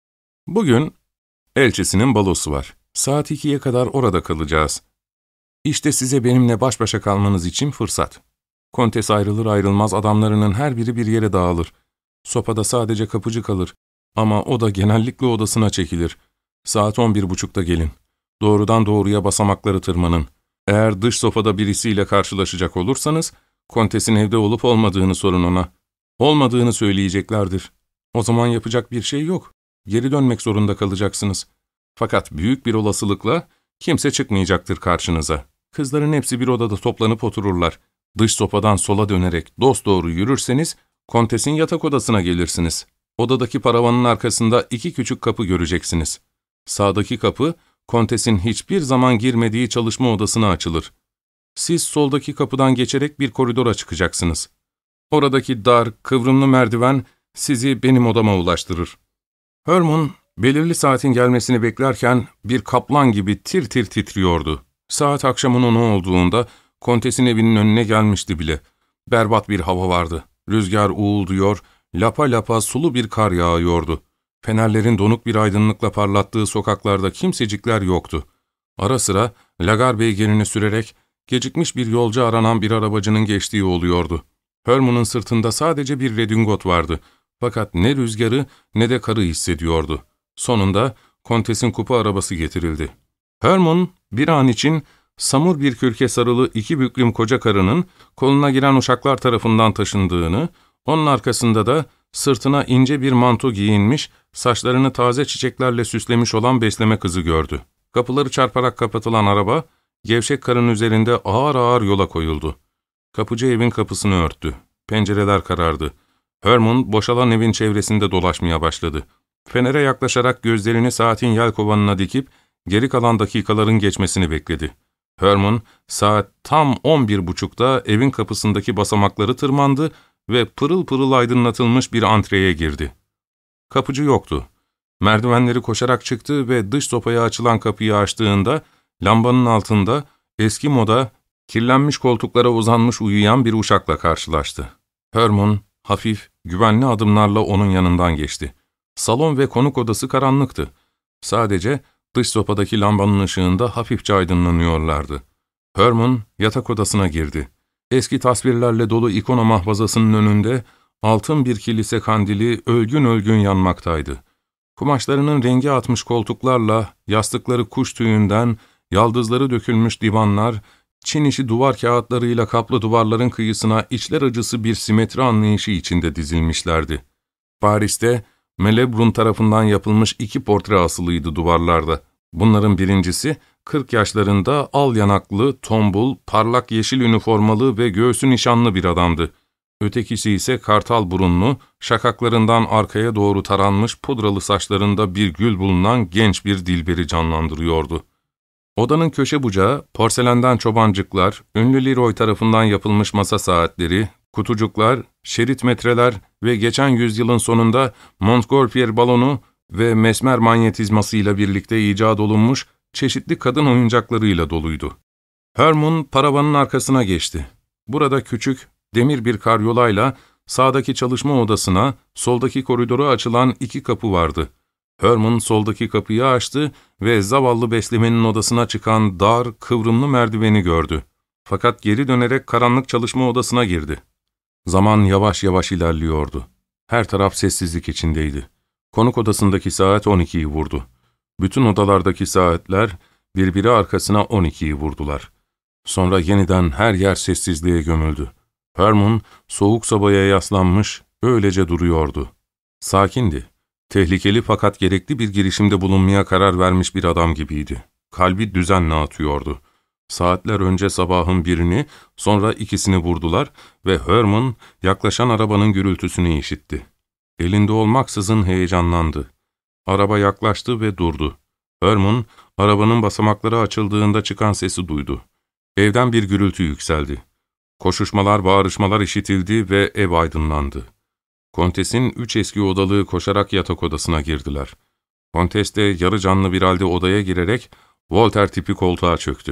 [SPEAKER 1] Bugün elçisinin balosu var. Saat ikiye kadar orada kalacağız. İşte size benimle baş başa kalmanız için fırsat. Kontes ayrılır ayrılmaz adamlarının her biri bir yere dağılır. Sopada sadece kapıcı kalır ama o da genellikle odasına çekilir. Saat on bir buçukta gelin. Doğrudan doğruya basamakları tırmanın. Eğer dış sofada birisiyle karşılaşacak olursanız, kontesin evde olup olmadığını sorun ona. Olmadığını söyleyeceklerdir. O zaman yapacak bir şey yok. Geri dönmek zorunda kalacaksınız. Fakat büyük bir olasılıkla kimse çıkmayacaktır karşınıza. Kızların hepsi bir odada toplanıp otururlar. Dış sopadan sola dönerek dosdoğru yürürseniz, kontesin yatak odasına gelirsiniz. Odadaki paravanın arkasında iki küçük kapı göreceksiniz. Sağdaki kapı, kontesin hiçbir zaman girmediği çalışma odasına açılır. Siz soldaki kapıdan geçerek bir koridora çıkacaksınız. Oradaki dar, kıvrımlı merdiven sizi benim odama ulaştırır. Hermann, belirli saatin gelmesini beklerken bir kaplan gibi tir tir titriyordu. Saat akşamın onu olduğunda kontesin evinin önüne gelmişti bile. Berbat bir hava vardı. Rüzgar uğulduyor, lapa lapa sulu bir kar yağıyordu. Fenerlerin donuk bir aydınlıkla parlattığı sokaklarda kimsecikler yoktu. Ara sıra lagar beygerini sürerek gecikmiş bir yolcu aranan bir arabacının geçtiği oluyordu. Hermann'ın sırtında sadece bir redingot vardı. Fakat ne rüzgarı ne de karı hissediyordu. Sonunda kontesin kupa arabası getirildi. Hermann bir an için samur bir kürke sarılı iki büklüm koca karının koluna giren uşaklar tarafından taşındığını, onun arkasında da sırtına ince bir manto giyinmiş, saçlarını taze çiçeklerle süslemiş olan besleme kızı gördü. Kapıları çarparak kapatılan araba, gevşek karın üzerinde ağır ağır yola koyuldu. Kapıcı evin kapısını örttü. Pencereler karardı. Hermann boşalan evin çevresinde dolaşmaya başladı. Fenere yaklaşarak gözlerini saatin yelkovanına dikip geri kalan dakikaların geçmesini bekledi. Hermann saat tam on bir buçukta evin kapısındaki basamakları tırmandı ve pırıl pırıl aydınlatılmış bir antreye girdi. Kapıcı yoktu. Merdivenleri koşarak çıktı ve dış sopaya açılan kapıyı açtığında lambanın altında eski moda, kirlenmiş koltuklara uzanmış uyuyan bir uşakla karşılaştı. Hermann hafif, güvenli adımlarla onun yanından geçti. Salon ve konuk odası karanlıktı. Sadece dış sopadaki lambanın ışığında hafifçe aydınlanıyorlardı. Hermann yatak odasına girdi. Eski tasvirlerle dolu ikona mahfazasının önünde altın bir kilise kandili ölgün ölgün yanmaktaydı. Kumaşlarının rengi atmış koltuklarla, yastıkları kuş tüyünden, yaldızları dökülmüş divanlar, Çin işi duvar kağıtlarıyla kaplı duvarların kıyısına içler acısı bir simetri anlayışı içinde dizilmişlerdi. Paris'te Melebrun tarafından yapılmış iki portre asılıydı duvarlarda. Bunların birincisi, kırk yaşlarında al yanaklı, tombul, parlak yeşil üniformalı ve göğsü nişanlı bir adamdı. Ötekisi ise kartal burunlu, şakaklarından arkaya doğru taranmış pudralı saçlarında bir gül bulunan genç bir dilberi canlandırıyordu. Odanın köşe bucağı, porselenden çobancıklar, ünlü Leroy tarafından yapılmış masa saatleri, kutucuklar, şerit metreler ve geçen yüzyılın sonunda Montgolfier balonu ve mesmer manyetizmasıyla birlikte icat olunmuş çeşitli kadın oyuncaklarıyla doluydu. Hermann paravanın arkasına geçti. Burada küçük, demir bir karyolayla sağdaki çalışma odasına, soldaki koridora açılan iki kapı vardı. Hermann soldaki kapıyı açtı ve zavallı beslemenin odasına çıkan dar, kıvrımlı merdiveni gördü. Fakat geri dönerek karanlık çalışma odasına girdi. Zaman yavaş yavaş ilerliyordu. Her taraf sessizlik içindeydi. Konuk odasındaki saat on ikiyi vurdu. Bütün odalardaki saatler birbiri arkasına on ikiyi vurdular. Sonra yeniden her yer sessizliğe gömüldü. Hermann soğuk sobaya yaslanmış, öylece duruyordu. Sakindi. Tehlikeli fakat gerekli bir girişimde bulunmaya karar vermiş bir adam gibiydi. Kalbi düzenle atıyordu. Saatler önce sabahın birini, sonra ikisini vurdular ve Hermann yaklaşan arabanın gürültüsünü işitti. Elinde olmaksızın heyecanlandı. Araba yaklaştı ve durdu. Hermann, arabanın basamakları açıldığında çıkan sesi duydu. Evden bir gürültü yükseldi. Koşuşmalar, bağırışmalar işitildi ve ev aydınlandı. Kontes'in üç eski odalığı koşarak yatak odasına girdiler. Kontes de yarı canlı bir halde odaya girerek Voltaire tipi koltuğa çöktü.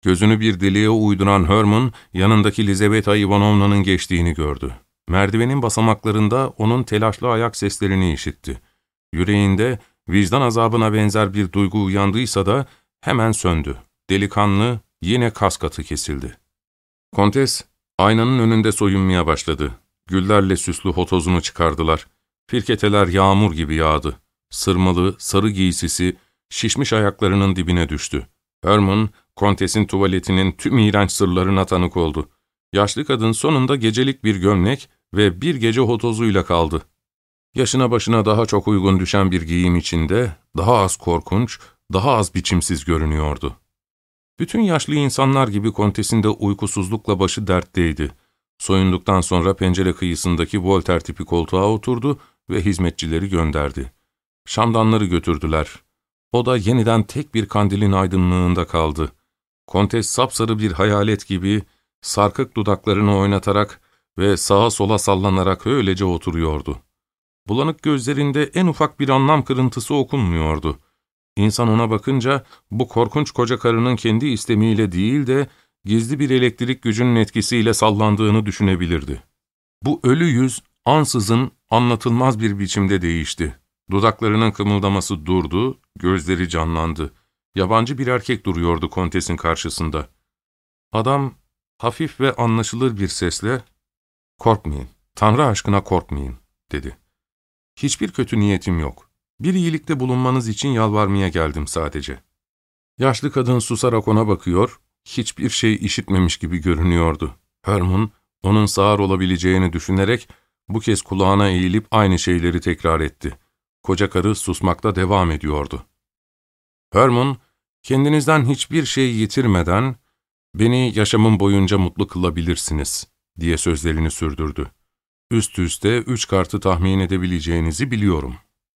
[SPEAKER 1] Gözünü bir deliğe uyduran Hermann, yanındaki Lizaveta Ivanovna'nın geçtiğini gördü. Merdivenin basamaklarında onun telaşlı ayak seslerini işitti. Yüreğinde vicdan azabına benzer bir duygu uyandıysa da hemen söndü. Delikanlı yine kas katı kesildi. Kontes, aynanın önünde soyunmaya başladı. Güllerle süslü hotozunu çıkardılar. Firketeler yağmur gibi yağdı. Sırmalı, sarı giysisi, şişmiş ayaklarının dibine düştü. Hermann, Kontes'in tuvaletinin tüm iğrenç sırlarına tanık oldu. Yaşlı kadın sonunda gecelik bir gömlek ve bir gece hotozuyla kaldı. Yaşına başına daha çok uygun düşen bir giyim içinde, daha az korkunç, daha az biçimsiz görünüyordu. Bütün yaşlı insanlar gibi Kontes'in de uykusuzlukla başı dertteydi. Soyunduktan sonra pencere kıyısındaki Voltaire tipi koltuğa oturdu ve hizmetçileri gönderdi. Şamdanları götürdüler. O da yeniden tek bir kandilin aydınlığında kaldı. Kontes sapsarı bir hayalet gibi, sarkık dudaklarını oynatarak ve sağa sola sallanarak öylece oturuyordu. Bulanık gözlerinde en ufak bir anlam kırıntısı okunmuyordu. İnsan ona bakınca bu korkunç koca karının kendi istemiyle değil de gizli bir elektrik gücünün etkisiyle sallandığını düşünebilirdi. Bu ölü yüz ansızın anlatılmaz bir biçimde değişti. Dudaklarının kımıldaması durdu, gözleri canlandı. Yabancı bir erkek duruyordu Kontes'in karşısında. Adam hafif ve anlaşılır bir sesle "Korkmayın, Tanrı aşkına korkmayın," dedi. "Hiçbir kötü niyetim yok. Bir iyilikte bulunmanız için yalvarmaya geldim sadece." Yaşlı kadın susarak ona bakıyor, hiçbir şey işitmemiş gibi görünüyordu. Hermann, onun sağır olabileceğini düşünerek bu kez kulağına eğilip aynı şeyleri tekrar etti. Koca karı susmakta devam ediyordu. Hermann, kendinizden hiçbir şey yitirmeden, "Beni yaşamım boyunca mutlu kılabilirsiniz," diye sözlerini sürdürdü. "Üst üste üç kartı tahmin edebileceğinizi biliyorum."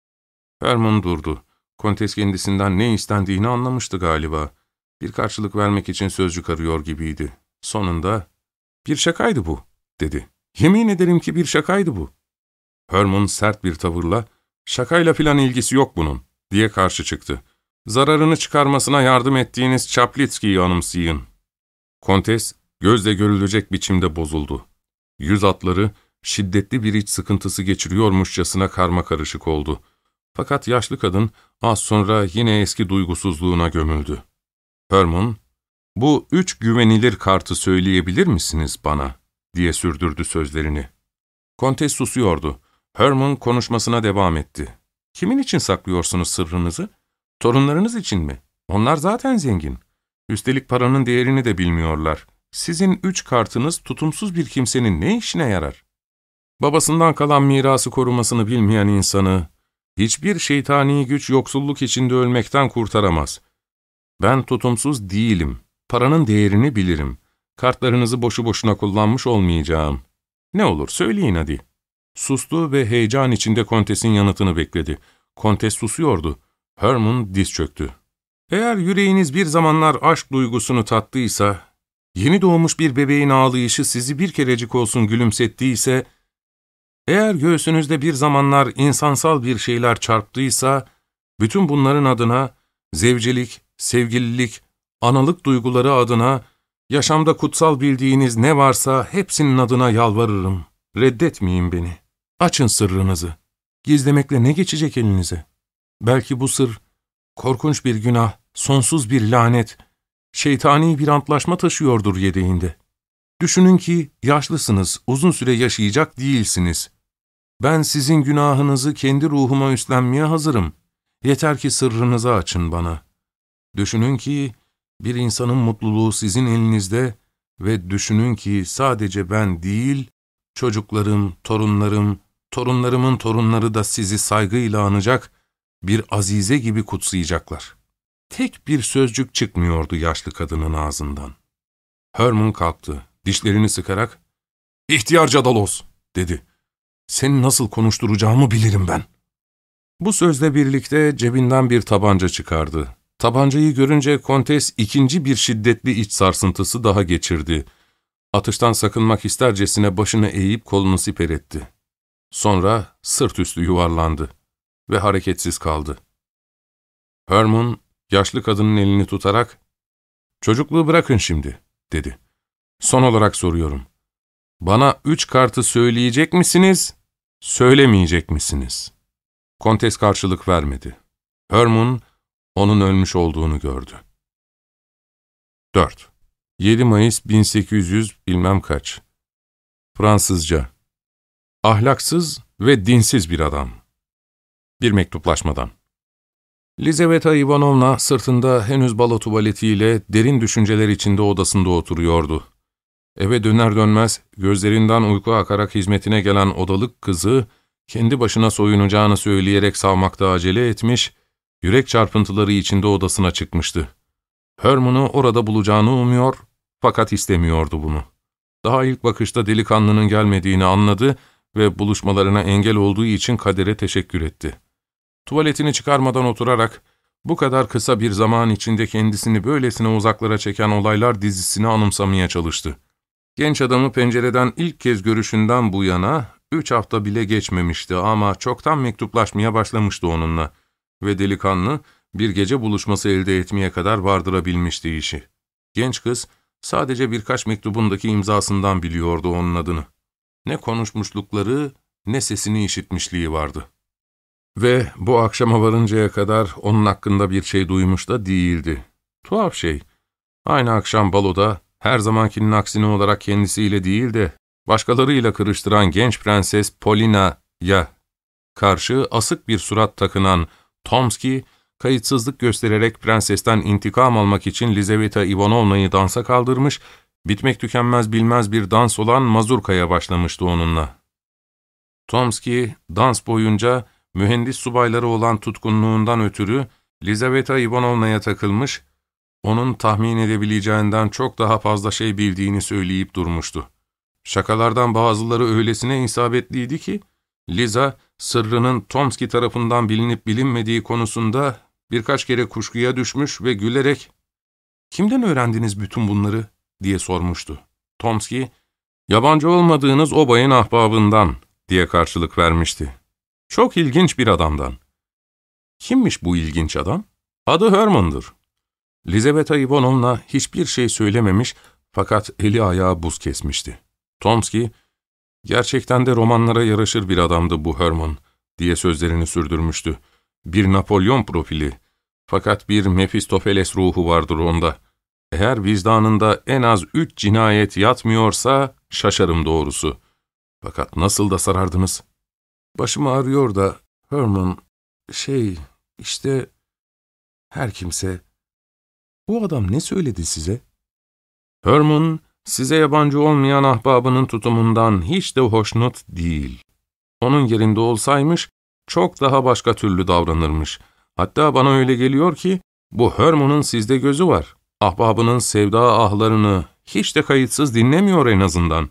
[SPEAKER 1] Hermann durdu. Kontes kendisinden ne istendiğini anlamıştı galiba. Bir karşılık vermek için sözcük arıyor gibiydi. Sonunda, "Bir şakaydı bu," dedi. "Yemin ederim ki bir şakaydı bu." Hermann sert bir tavırla, "Şakayla filan ilgisi yok bunun," diye karşı çıktı. "Zararını çıkarmasına yardım ettiğiniz Çaplitski'yi anımsayın." Kontes, gözle görülecek biçimde bozuldu. Yüz hatları, şiddetli bir iç sıkıntısı geçiriyormuşçasına karmakarışık oldu. Fakat yaşlı kadın az sonra yine eski duygusuzluğuna gömüldü. Hermann, "Bu üç güvenilir kartı söyleyebilir misiniz bana?" diye sürdürdü sözlerini. Kontes susuyordu. Hermann konuşmasına devam etti. "Kimin için saklıyorsunuz sırrınızı? Torunlarınız için mi? Onlar zaten zengin. Üstelik paranın değerini de bilmiyorlar. Sizin üç kartınız tutumsuz bir kimsenin ne işine yarar? Babasından kalan mirası korumasını bilmeyen insanı hiçbir şeytani güç yoksulluk içinde ölmekten kurtaramaz. Ben tutumsuz değilim. Paranın değerini bilirim. Kartlarınızı boşu boşuna kullanmış olmayacağım. Ne olur söyleyin hadi." Sustu ve heyecan içinde Kontes'in yanıtını bekledi. Kontes susuyordu. Hermann diz çöktü. "Eğer yüreğiniz bir zamanlar aşk duygusunu tattıysa, yeni doğmuş bir bebeğin ağlayışı sizi bir kerecik olsun gülümsettiyse, eğer göğsünüzde bir zamanlar insansal bir şeyler çarptıysa, bütün bunların adına, zevcelik, sevgililik, analık duyguları adına, yaşamda kutsal bildiğiniz ne varsa hepsinin adına yalvarırım. Reddetmeyin beni. Açın sırrınızı. Gizlemekle ne geçecek elinize? Belki bu sır, korkunç bir günah, sonsuz bir lanet, şeytani bir antlaşma taşıyordur yedeğinde. Düşünün ki yaşlısınız, uzun süre yaşayacak değilsiniz. Ben sizin günahınızı kendi ruhuma üstlenmeye hazırım. Yeter ki sırrınızı açın bana. Düşünün ki bir insanın mutluluğu sizin elinizde ve düşünün ki sadece ben değil, çocuklarım, torunlarım, torunlarımın torunları da sizi saygıyla anacak, bir azize gibi kutsayacaklar." Tek bir sözcük çıkmıyordu yaşlı kadının ağzından. Hermann kalktı, dişlerini sıkarak, "İhtiyar Cadalos," dedi. "Seni nasıl konuşturacağımı bilirim ben." Bu sözle birlikte cebinden bir tabanca çıkardı. Tabancayı görünce Kontes ikinci bir şiddetli iç sarsıntısı daha geçirdi. Atıştan sakınmak istercesine başını eğip kolunu siper etti. Sonra sırt üstü yuvarlandı ve hareketsiz kaldı. Hermann, yaşlı kadının elini tutarak, ''Çocukluğu bırakın şimdi.'' dedi. ''Son olarak soruyorum. Bana üç kartı söyleyecek misiniz, söylemeyecek misiniz?'' Kontes karşılık vermedi. Hermann, onun ölmüş olduğunu gördü. dört. yedi Mayıs bin sekiz yüz bilmem kaç. Fransızca. Ahlaksız ve dinsiz bir adam. Bir mektuplaşmadan. Lizaveta Ivanovna sırtında henüz balo tuvaletiyle derin düşünceler içinde odasında oturuyordu. Eve döner dönmez gözlerinden uyku akarak hizmetine gelen odalık kızı, kendi başına soyunacağını söyleyerek savmakta acele etmiş, yürek çarpıntıları içinde odasına çıkmıştı. Hermann'ı orada bulacağını umuyor fakat istemiyordu bunu. Daha ilk bakışta delikanlının gelmediğini anladı ve buluşmalarına engel olduğu için kadere teşekkür etti. Tuvaletini çıkarmadan oturarak, bu kadar kısa bir zaman içinde kendisini böylesine uzaklara çeken olaylar dizisini anımsamaya çalıştı. Genç adamı pencereden ilk kez görüşünden bu yana, üç hafta bile geçmemişti ama çoktan mektuplaşmaya başlamıştı onunla ve delikanlı, bir gece buluşması elde etmeye kadar vardırabilmişti işi. Genç kız, sadece birkaç mektubundaki imzasından biliyordu onun adını. Ne konuşmuşlukları, ne sesini işitmişliği vardı. Ve bu akşama varıncaya kadar onun hakkında bir şey duymuş da değildi. Tuhaf şey, aynı akşam baloda, her zamankinin aksine olarak kendisiyle değil de, başkalarıyla kırıştıran genç prenses Polina'ya karşı asık bir surat takınan Tomski, kayıtsızlık göstererek prensesten intikam almak için Lizaveta Ivanovna'yı dansa kaldırmış, bitmek tükenmez bilmez bir dans olan mazurkaya başlamıştı onunla. Tomski, dans boyunca mühendis subayları olan tutkunluğundan ötürü Lizaveta Ivanovna'ya takılmış, onun tahmin edebileceğinden çok daha fazla şey bildiğini söyleyip durmuştu. Şakalardan bazıları öylesine isabetliydi ki, Liza, sırrının Tomski tarafından bilinip bilinmediği konusunda birkaç kere kuşkuya düşmüş ve gülerek, ''Kimden öğrendiniz bütün bunları?'' diye sormuştu. Tomski, ''Yabancı olmadığınız o bayın ahbabından'' diye karşılık vermişti. ''Çok ilginç bir adamdan.'' Kimmiş bu ilginç adam? Adı Hermann'dır. Lizaveta Ivanovna hiçbir şey söylememiş fakat eli ayağı buz kesmişti. Tomski, ''Gerçekten de romanlara yaraşır bir adamdı bu Hermann'' diye sözlerini sürdürmüştü. ''Bir Napolyon profili, fakat bir Mefistofeles ruhu vardır onda. Eğer vicdanında en az üç cinayet yatmıyorsa şaşarım doğrusu. Fakat nasıl da sarardınız? Başım ağrıyor da Hermann, şey, işte her kimse. Bu adam ne söyledi size?'' ''Hermann, size yabancı olmayan ahbabının tutumundan hiç de hoşnut değil. Onun yerinde olsaymış, çok daha başka türlü davranırmış. Hatta bana öyle geliyor ki, bu Hermann'ın sizde gözü var. Ahbabının sevda ahlarını hiç de kayıtsız dinlemiyor en azından.''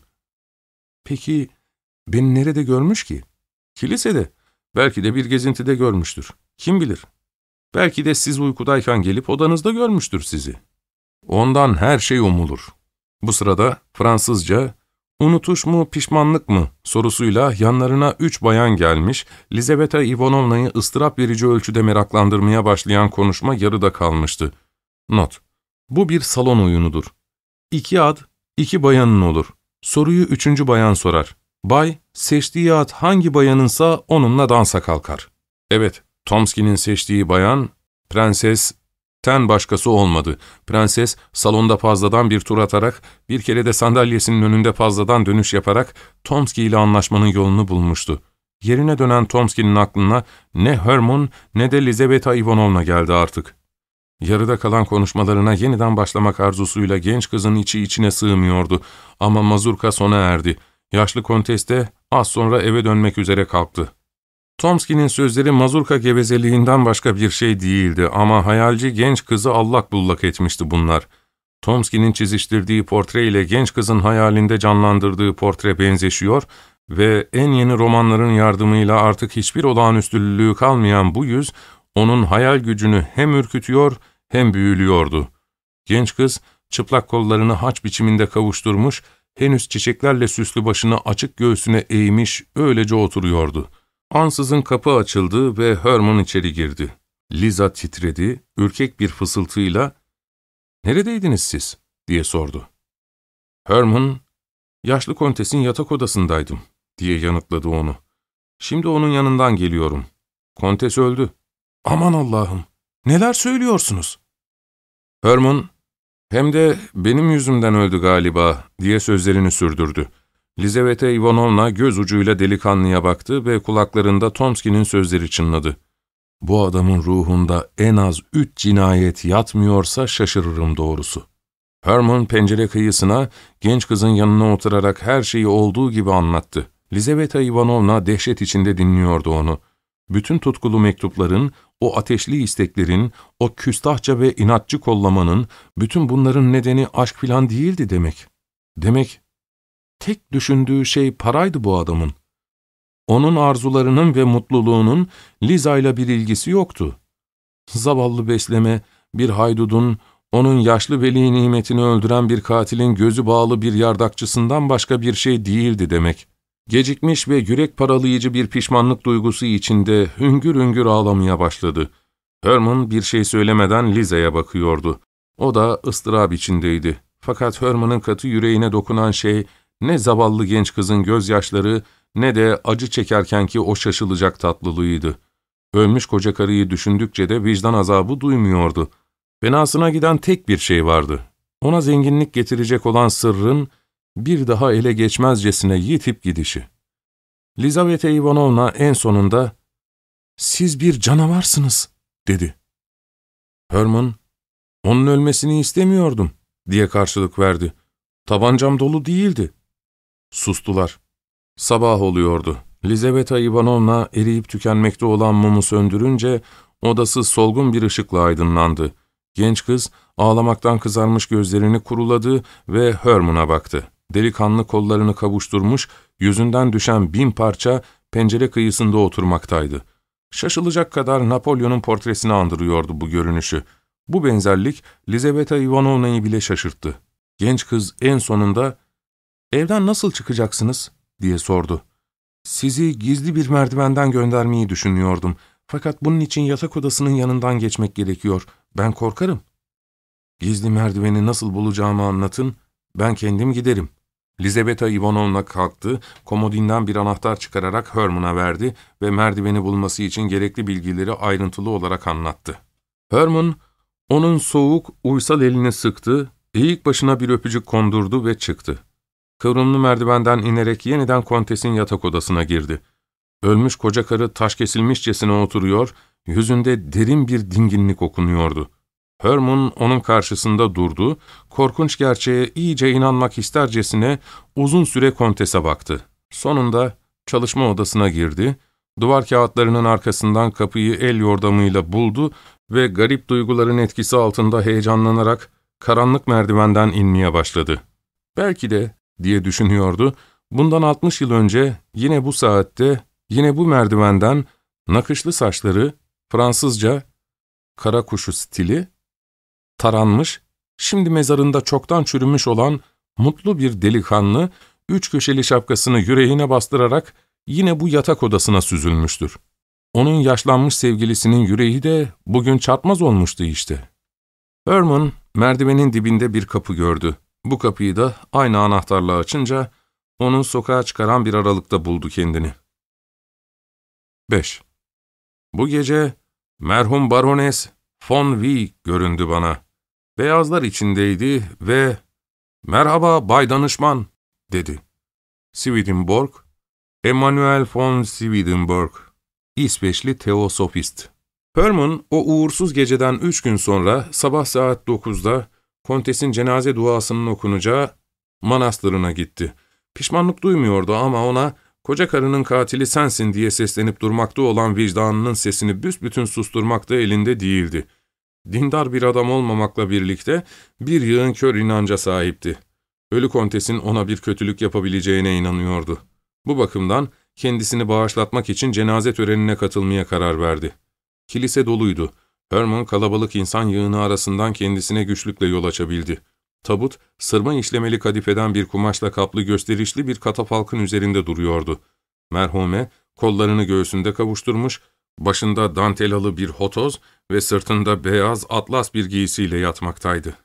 [SPEAKER 1] ''Peki, beni nerede görmüş ki?'' ''Kilisede. Belki de bir gezintide görmüştür. Kim bilir? Belki de siz uykudayken gelip odanızda görmüştür sizi. Ondan her şey umulur.'' Bu sırada Fransızca, ''Unutuş mu, pişmanlık mı?'' sorusuyla yanlarına üç bayan gelmiş, Lizaveta Ivanovna'yı ıstırap verici ölçüde meraklandırmaya başlayan konuşma yarıda kalmıştı. Not: Bu bir salon oyunudur. İki ad, iki bayanın olur. Soruyu üçüncü bayan sorar. Bay, seçtiği ad hangi bayanınsa onunla dansa kalkar. Evet, Tomski'nin seçtiği bayan, Prenses ten başkası olmadı. Prenses, salonda fazladan bir tur atarak, bir kere de sandalyesinin önünde fazladan dönüş yaparak Tomski ile anlaşmanın yolunu bulmuştu. Yerine dönen Tomski'nin aklına ne Hermann ne de Lizaveta Ivanovna geldi artık. Yarıda kalan konuşmalarına yeniden başlamak arzusuyla genç kızın içi içine sığmıyordu ama mazurka sona erdi. Yaşlı kontes de az sonra eve dönmek üzere kalktı. Tomski'nin sözleri mazurka gevezeliğinden başka bir şey değildi ama hayalci genç kızı allak bullak etmişti bunlar. Tomski'nin çiziştirdiği portre ile genç kızın hayalinde canlandırdığı portre benzeşiyor ve en yeni romanların yardımıyla artık hiçbir olağanüstülüğü kalmayan bu yüz, onun hayal gücünü hem ürkütüyor hem büyülüyordu. Genç kız, çıplak kollarını haç biçiminde kavuşturmuş, henüz çiçeklerle süslü başını açık göğsüne eğmiş, öylece oturuyordu. Ansızın kapı açıldı ve Hermann içeri girdi. Liza titredi, ürkek bir fısıltıyla, ''Neredeydiniz siz?'' diye sordu. Hermann, ''Yaşlı kontesin yatak odasındaydım.'' diye yanıtladı onu. ''Şimdi onun yanından geliyorum. Kontes öldü.'' ''Aman Allah'ım, neler söylüyorsunuz?'' Hermann, ''Hem de benim yüzümden öldü galiba.'' diye sözlerini sürdürdü. Lizaveta Ivanovna göz ucuyla delikanlıya baktı ve kulaklarında Tomski'nin sözleri çınladı. ''Bu adamın ruhunda en az üç cinayet yatmıyorsa şaşırırım doğrusu.'' Hermann pencere kıyısına, genç kızın yanına oturarak her şeyi olduğu gibi anlattı. Lizaveta Ivanovna dehşet içinde dinliyordu onu. Bütün tutkulu mektupların, o ateşli isteklerin, o küstahça ve inatçı kollamanın, bütün bunların nedeni aşk filan değildi demek. Demek, tek düşündüğü şey paraydı bu adamın. Onun arzularının ve mutluluğunun Liza'yla bir ilgisi yoktu. Zavallı besleme, bir haydudun, onun yaşlı veli nimetini öldüren bir katilin gözü bağlı bir yardakçısından başka bir şey değildi demek. Gecikmiş ve yürek paralayıcı bir pişmanlık duygusu içinde hüngür hüngür ağlamaya başladı. Hermann bir şey söylemeden Liza'ya bakıyordu. O da ıstırap içindeydi. Fakat Hermann'ın katı yüreğine dokunan şey, ne zavallı genç kızın gözyaşları, ne de acı çekerkenki o şaşılacak tatlılığıydı. Ölmüş koca karıyı düşündükçe de vicdan azabı duymuyordu. Fenasına giden tek bir şey vardı. Ona zenginlik getirecek olan sırrın, bir daha ele geçmezcesine yitip gidişi. Lizaveta Ivanovna en sonunda, ''Siz bir canavarsınız.'' dedi. Hermann, ''Onun ölmesini istemiyordum.'' diye karşılık verdi. ''Tabancam dolu değildi.'' Sustular. Sabah oluyordu. Lizaveta Ivanovna eriyip tükenmekte olan mumu söndürünce, odası solgun bir ışıkla aydınlandı. Genç kız, ağlamaktan kızarmış gözlerini kuruladı ve Hermann'a baktı. Delikanlı kollarını kavuşturmuş, yüzünden düşen bin parça pencere kıyısında oturmaktaydı. Şaşılacak kadar Napolyon'un portresini andırıyordu bu görünüşü. Bu benzerlik Lizaveta Ivanovna'yı bile şaşırttı. Genç kız en sonunda, ''Evden nasıl çıkacaksınız?'' diye sordu. ''Sizi gizli bir merdivenden göndermeyi düşünüyordum. Fakat bunun için yatak odasının yanından geçmek gerekiyor. Ben korkarım.'' ''Gizli merdiveni nasıl bulacağımı anlatın, ben kendim giderim.'' Lizaveta Ivanovna kalktı, komodinden bir anahtar çıkararak Hermann'a verdi ve merdiveni bulması için gerekli bilgileri ayrıntılı olarak anlattı. Hermann, onun soğuk, uysal elini sıktı, eğik başına bir öpücük kondurdu ve çıktı. Kıvrımlı merdivenden inerek yeniden kontesin yatak odasına girdi. Ölmüş koca karı taş kesilmişçesine oturuyor, yüzünde derin bir dinginlik okunuyordu. Hermann onun karşısında durdu, korkunç gerçeğe iyice inanmak istercesine uzun süre kontese baktı. Sonunda çalışma odasına girdi, duvar kağıtlarının arkasından kapıyı el yordamıyla buldu ve garip duyguların etkisi altında heyecanlanarak karanlık merdivenden inmeye başladı. Belki de, diye düşünüyordu, bundan altmış yıl önce yine bu saatte, yine bu merdivenden nakışlı saçları, Fransızca, kara kuşu stili, taranmış, şimdi mezarında çoktan çürümüş olan mutlu bir delikanlı, üç köşeli şapkasını yüreğine bastırarak yine bu yatak odasına süzülmüştür. Onun yaşlanmış sevgilisinin yüreği de bugün çarpmaz olmuştu işte. Hermann, merdivenin dibinde bir kapı gördü. Bu kapıyı da aynı anahtarla açınca, onu sokağa çıkaran bir aralıkta buldu kendini. beş. Bu gece, merhum Barones von V. göründü bana. Beyazlar içindeydi ve ''Merhaba Bay Danışman'' dedi. Swedenborg, Emanuel von Swedenborg, İsveçli teosofist. Hermann, o uğursuz geceden üç gün sonra sabah saat dokuzda kontesin cenaze duasının okunacağı manastırına gitti. Pişmanlık duymuyordu ama ona, koca karının katili sensin diye seslenip durmakta olan vicdanının sesini büsbütün susturmak da elinde değildi. Dindar bir adam olmamakla birlikte bir yığın kör inanca sahipti. Ölü kontesin ona bir kötülük yapabileceğine inanıyordu. Bu bakımdan kendisini bağışlatmak için cenaze törenine katılmaya karar verdi. Kilise doluydu. Hermann kalabalık insan yığını arasından kendisine güçlükle yol açabildi. Tabut, sırma işlemeli kadifeden bir kumaşla kaplı gösterişli bir katafalkın üzerinde duruyordu. Merhume, kollarını göğsünde kavuşturmuş, başında dantelalı bir hotoz ve sırtında beyaz atlas bir giysiyle yatmaktaydı.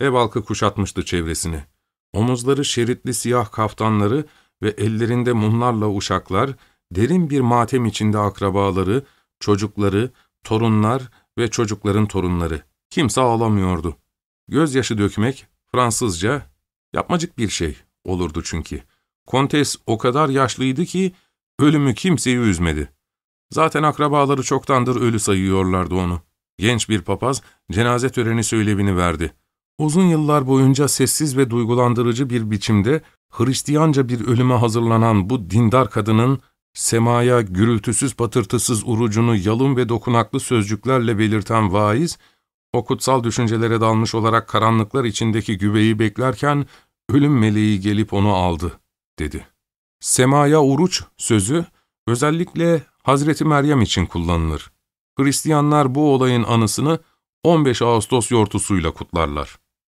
[SPEAKER 1] Ev halkı kuşatmıştı çevresini. Omuzları şeritli siyah kaftanları ve ellerinde mumlarla uşaklar, derin bir matem içinde akrabaları, çocukları, torunlar ve çocukların torunları. Kimse ağlamıyordu. Gözyaşı dökmek, Fransızca, yapmacık bir şey olurdu çünkü. Kontes o kadar yaşlıydı ki, ölümü kimseyi üzmedi. Zaten akrabaları çoktandır ölü sayıyorlardı onu. Genç bir papaz, cenaze töreni söylevini verdi. Uzun yıllar boyunca sessiz ve duygulandırıcı bir biçimde, Hristiyanca bir ölüme hazırlanan bu dindar kadının, semaya gürültüsüz patırtısız urucunu yalın ve dokunaklı sözcüklerle belirten vaiz, o kutsal düşüncelere dalmış olarak karanlıklar içindeki güveyi beklerken, ölüm meleği gelip onu aldı, dedi. Semaya uruç sözü, özellikle Hazreti Meryem için kullanılır. Hristiyanlar bu olayın anısını on beş Ağustos yortusuyla kutlarlar.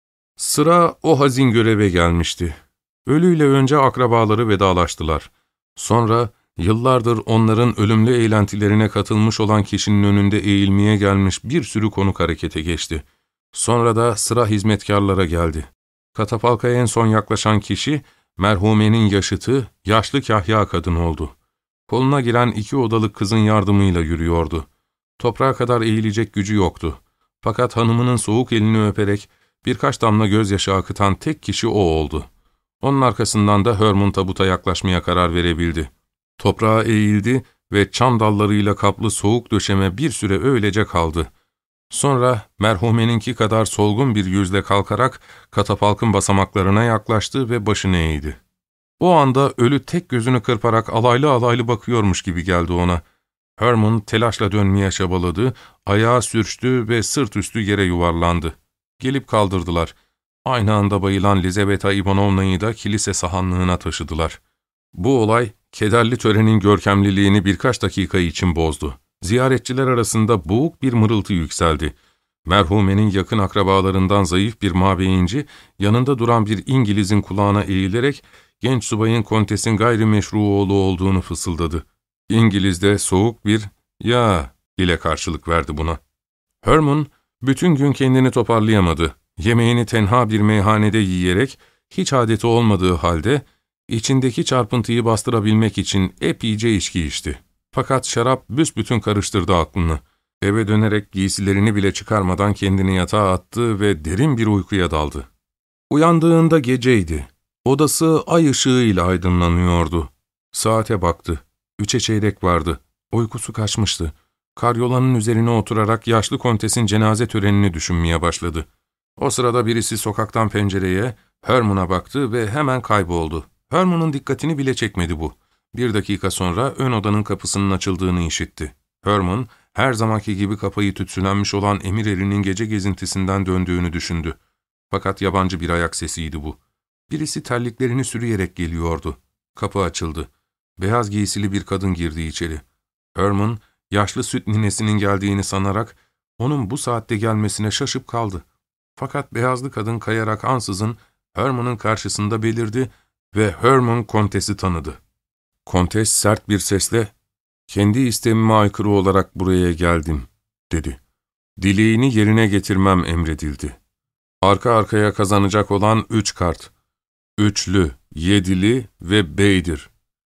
[SPEAKER 1] Sıra o hazin göreve gelmişti. Ölüyle önce akrabaları vedalaştılar. Sonra yıllardır onların ölümlü eğlentilerine katılmış olan kişinin önünde eğilmeye gelmiş bir sürü konuk harekete geçti. Sonra da sıra hizmetkarlara geldi. Katafalka en son yaklaşan kişi, merhumenin yaşıtı, yaşlı kahya kadın oldu. Koluna giren iki odalık kızın yardımıyla yürüyordu. Toprağa kadar eğilecek gücü yoktu. Fakat hanımının soğuk elini öperek birkaç damla gözyaşı akıtan tek kişi o oldu. Onun arkasından da Hermann tabuta yaklaşmaya karar verebildi. Toprağa eğildi ve çam dallarıyla kaplı soğuk döşeme bir süre öylece kaldı. Sonra merhumeninki kadar solgun bir yüzle kalkarak katafalkın basamaklarına yaklaştı ve başını eğdi. O anda ölü tek gözünü kırparak alaylı alaylı bakıyormuş gibi geldi ona. Hermann telaşla dönmeye çabaladı, ayağı sürçtü ve sırt üstü yere yuvarlandı. Gelip kaldırdılar. Aynı anda bayılan Lizaveta Ivanovna'yı da kilise sahanlığına taşıdılar. Bu olay, kederli törenin görkemliliğini birkaç dakika için bozdu. Ziyaretçiler arasında boğuk bir mırıltı yükseldi. Merhumenin yakın akrabalarından zayıf bir mabeyinci, yanında duran bir İngiliz'in kulağına eğilerek, genç subayın kontesin gayrimeşru oğlu olduğunu fısıldadı. İngiliz de soğuk bir ''ya'' ile karşılık verdi buna. Hermann, bütün gün kendini toparlayamadı. Yemeğini tenha bir meyhanede yiyerek, hiç adeti olmadığı halde, içindeki çarpıntıyı bastırabilmek için epeyce içki içti. Fakat şarap büsbütün karıştırdı aklını. Eve dönerek giysilerini bile çıkarmadan kendini yatağa attı ve derin bir uykuya daldı. Uyandığında geceydi. Odası ay ışığıyla aydınlanıyordu. Saate baktı. Üçe çeyrek vardı. Uykusu kaçmıştı. Karyolanın üzerine oturarak yaşlı kontesin cenaze törenini düşünmeye başladı. O sırada birisi sokaktan pencereye, Hermann'a baktı ve hemen kayboldu. Hermann'ın dikkatini bile çekmedi bu. Bir dakika sonra ön odanın kapısının açıldığını işitti. Hermann, her zamanki gibi kafayı tütsülenmiş olan emir erinin gece gezintisinden döndüğünü düşündü. Fakat yabancı bir ayak sesiydi bu. Birisi terliklerini sürüyerek geliyordu. Kapı açıldı. Beyaz giysili bir kadın girdi içeri. Hermann, yaşlı süt ninesinin geldiğini sanarak, onun bu saatte gelmesine şaşıp kaldı. Fakat beyazlı kadın kayarak ansızın Hermann'ın karşısında belirdi ve Hermann kontesi tanıdı. Kontes sert bir sesle, ''Kendi istemime aykırı olarak buraya geldim.'' dedi. ''Dileğini yerine getirmem emredildi. Arka arkaya kazanacak olan üç kart. Üçlü, yedili ve beydir.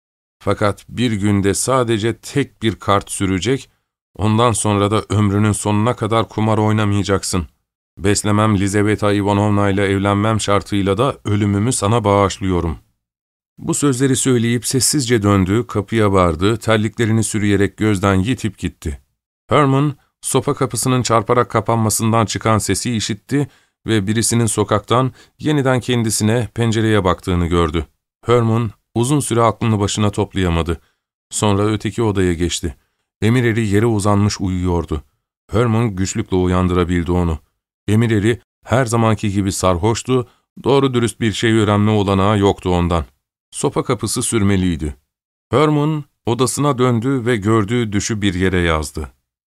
[SPEAKER 1] Fakat bir günde sadece tek bir kart sürecek, ondan sonra da ömrünün sonuna kadar kumar oynamayacaksın. Beslemem Lizaveta Ivanovna ile evlenmem şartıyla da ölümümü sana bağışlıyorum.'' Bu sözleri söyleyip sessizce döndü, kapıya vardı, terliklerini sürüyerek gözden yitip gitti. Hermann, sopa kapısının çarparak kapanmasından çıkan sesi işitti ve birisinin sokaktan yeniden kendisine pencereye baktığını gördü. Hermann, uzun süre aklını başına toplayamadı. Sonra öteki odaya geçti. Emir eri yere uzanmış uyuyordu. Hermann güçlükle uyandırabildi onu. Emir eri her zamanki gibi sarhoştu, doğru dürüst bir şey öğrenme olanağı yoktu ondan. Sopa kapısı sürmeliydi. Hermann odasına döndü ve gördüğü düşü bir yere yazdı.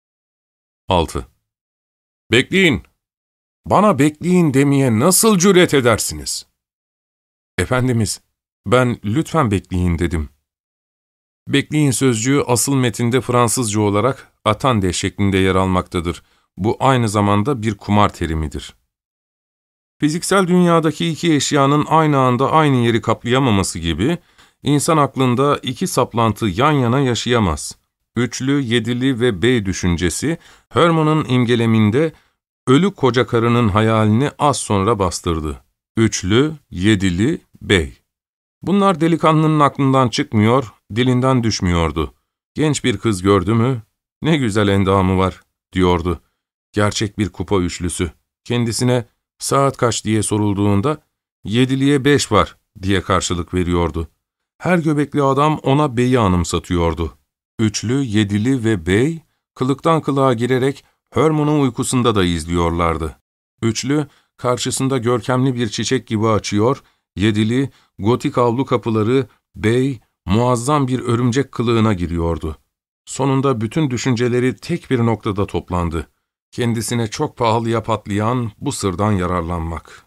[SPEAKER 1] altı. ''Bekleyin! Bana bekleyin demeye nasıl cüret edersiniz?'' ''Efendimiz, ben lütfen bekleyin dedim.'' Bekleyin sözcüğü asıl metinde Fransızca olarak attendez şeklinde yer almaktadır. Bu aynı zamanda bir kumar terimidir. Fiziksel dünyadaki iki eşyanın aynı anda aynı yeri kaplayamaması gibi, insan aklında iki saplantı yan yana yaşayamaz. Üçlü, yedili ve bey düşüncesi, Hermann'ın imgeleminde ölü koca karının hayalini az sonra bastırdı. Üçlü, yedili, bey. Bunlar delikanlının aklından çıkmıyor, dilinden düşmüyordu. Genç bir kız gördü mü, ne güzel endamı var, diyordu. Gerçek bir kupa üçlüsü. Kendisine saat kaç diye sorulduğunda, yediliye beş var diye karşılık veriyordu. Her göbekli adam ona beyi anımsatıyordu. Üçlü, yedili ve bey, kılıktan kılığa girerek Hermann'ın uykusunda da izliyorlardı. Üçlü, karşısında görkemli bir çiçek gibi açıyor, yedili, gotik avlu kapıları, bey, muazzam bir örümcek kılığına giriyordu. Sonunda bütün düşünceleri tek bir noktada toplandı. Kendisine çok pahalıya patlayan bu sırdan yararlanmak.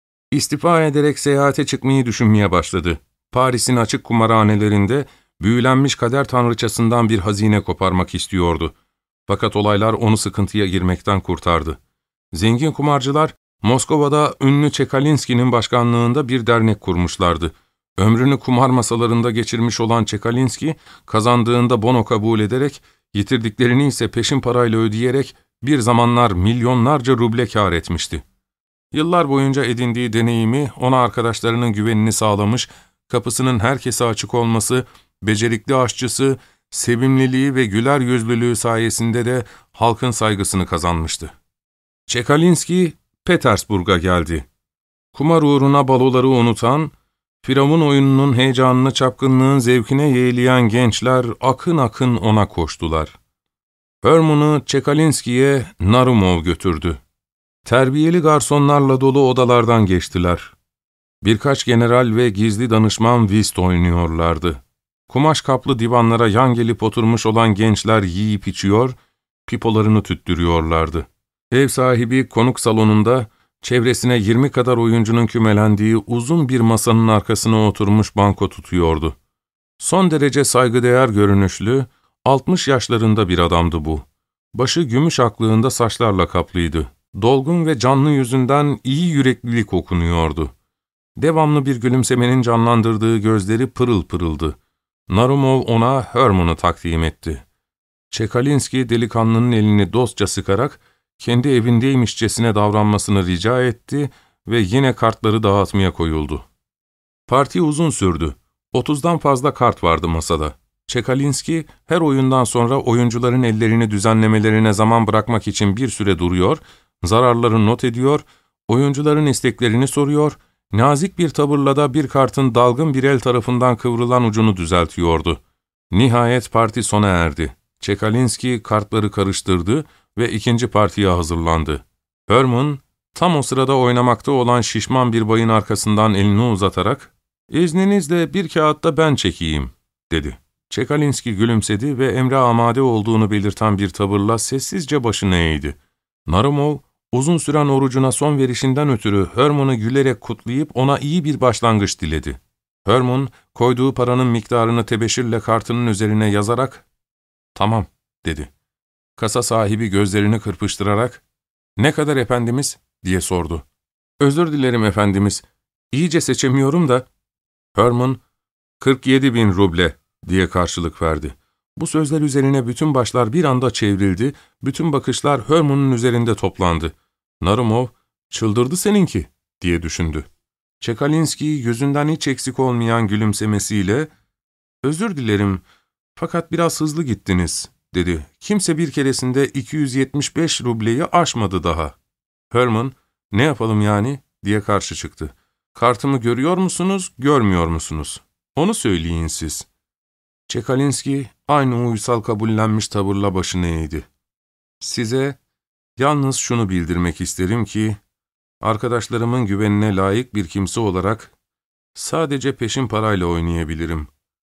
[SPEAKER 1] İstifa ederek seyahate çıkmayı düşünmeye başladı. Paris'in açık kumarhanelerinde büyülenmiş kader tanrıçasından bir hazine koparmak istiyordu. Fakat olaylar onu sıkıntıya girmekten kurtardı. Zengin kumarcılar, Moskova'da ünlü Çekalinski'nin başkanlığında bir dernek kurmuşlardı. Ömrünü kumar masalarında geçirmiş olan Çekalinski, kazandığında bono kabul ederek, yitirdiklerini ise peşin parayla ödeyerek bir zamanlar milyonlarca ruble kâr etmişti. Yıllar boyunca edindiği deneyimi ona arkadaşlarının güvenini sağlamış, kapısının herkese açık olması, becerikli aşçısı, sevimliliği ve güler yüzlülüğü sayesinde de halkın saygısını kazanmıştı. Çekalinski, Petersburg'a geldi. Kumar uğruna baloları unutan, Firavun oyununun heyecanını, çapkınlığın zevkine yeğleyen gençler akın akın ona koştular. Hermann'ı Çekalinski'ye Narumov götürdü. Terbiyeli garsonlarla dolu odalardan geçtiler. Birkaç general ve gizli danışman whist oynuyorlardı. Kumaş kaplı divanlara yan gelip oturmuş olan gençler yiyip içiyor, pipolarını tüttürüyorlardı. Ev sahibi konuk salonunda, çevresine yirmi kadar oyuncunun kümelendiği uzun bir masanın arkasına oturmuş banko tutuyordu. Son derece saygıdeğer görünüşlü, altmış yaşlarında bir adamdı bu. Başı gümüş aklığında saçlarla kaplıydı. Dolgun ve canlı yüzünden iyi yüreklilik okunuyordu. Devamlı bir gülümsemenin canlandırdığı gözleri pırıl pırıldı. Narumov ona Hermann'ı takdim etti. Çekalinski delikanlının elini dostça sıkarak kendi evindeymişçesine davranmasını rica etti ve yine kartları dağıtmaya koyuldu. Parti uzun sürdü. Otuzdan fazla kart vardı masada. Çekalinski her oyundan sonra oyuncuların ellerini düzenlemelerine zaman bırakmak için bir süre duruyor, zararları not ediyor, oyuncuların isteklerini soruyor, nazik bir tavırla da bir kartın dalgın bir el tarafından kıvrılan ucunu düzeltiyordu. Nihayet parti sona erdi. Çekalinski kartları karıştırdı ve ikinci partiye hazırlandı. Hermann, tam o sırada oynamakta olan şişman bir bayın arkasından elini uzatarak, ''İzninizle bir kağıtta ben çekeyim.'' dedi. Çekalinski gülümsedi ve emre amade olduğunu belirten bir tavırla sessizce başını eğdi. Narumov, uzun süren orucuna son verişinden ötürü Hermann'ı gülerek kutlayıp ona iyi bir başlangıç diledi. Hermann, koyduğu paranın miktarını tebeşirle kartının üzerine yazarak, ''Tamam.'' dedi. Kasa sahibi gözlerini kırpıştırarak, ''Ne kadar efendimiz?'' diye sordu. ''Özür dilerim efendimiz, iyice seçemiyorum da.'' Hermann, ''kırk yedi bin ruble.'' diye karşılık verdi. Bu sözler üzerine bütün başlar bir anda çevrildi, bütün bakışlar Hermann'ın üzerinde toplandı. Narumov, ''Çıldırdı seninki.'' diye düşündü. Çekalinski yüzünden hiç eksik olmayan gülümsemesiyle, ''Özür dilerim, fakat biraz hızlı gittiniz.'' dedi. ''Kimse bir keresinde iki yüz yetmiş beş rubleyi aşmadı daha.'' Hermann, ''Ne yapalım yani?'' diye karşı çıktı. ''Kartımı görüyor musunuz, görmüyor musunuz? Onu söyleyin siz.'' Çekalinski aynı uysal kabullenmiş tavırla başını eğdi. ''Size yalnız şunu bildirmek isterim ki, arkadaşlarımın güvenine layık bir kimse olarak sadece peşin parayla oynayabilirim.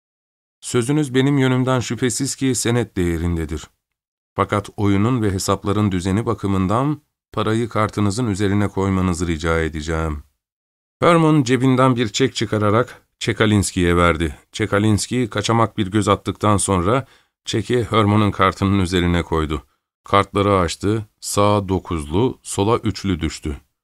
[SPEAKER 1] Sözünüz benim yönümden şüphesiz ki senet değerindedir. Fakat oyunun ve hesapların düzeni bakımından parayı kartınızın üzerine koymanızı rica edeceğim.'' Hermann cebinden bir çek çıkararak Çekalinski'ye verdi. Çekalinski kaçamak bir göz attıktan sonra çeki Hermann'ın kartının üzerine koydu. Kartları açtı, sağa dokuzlu, sola üçlü düştü.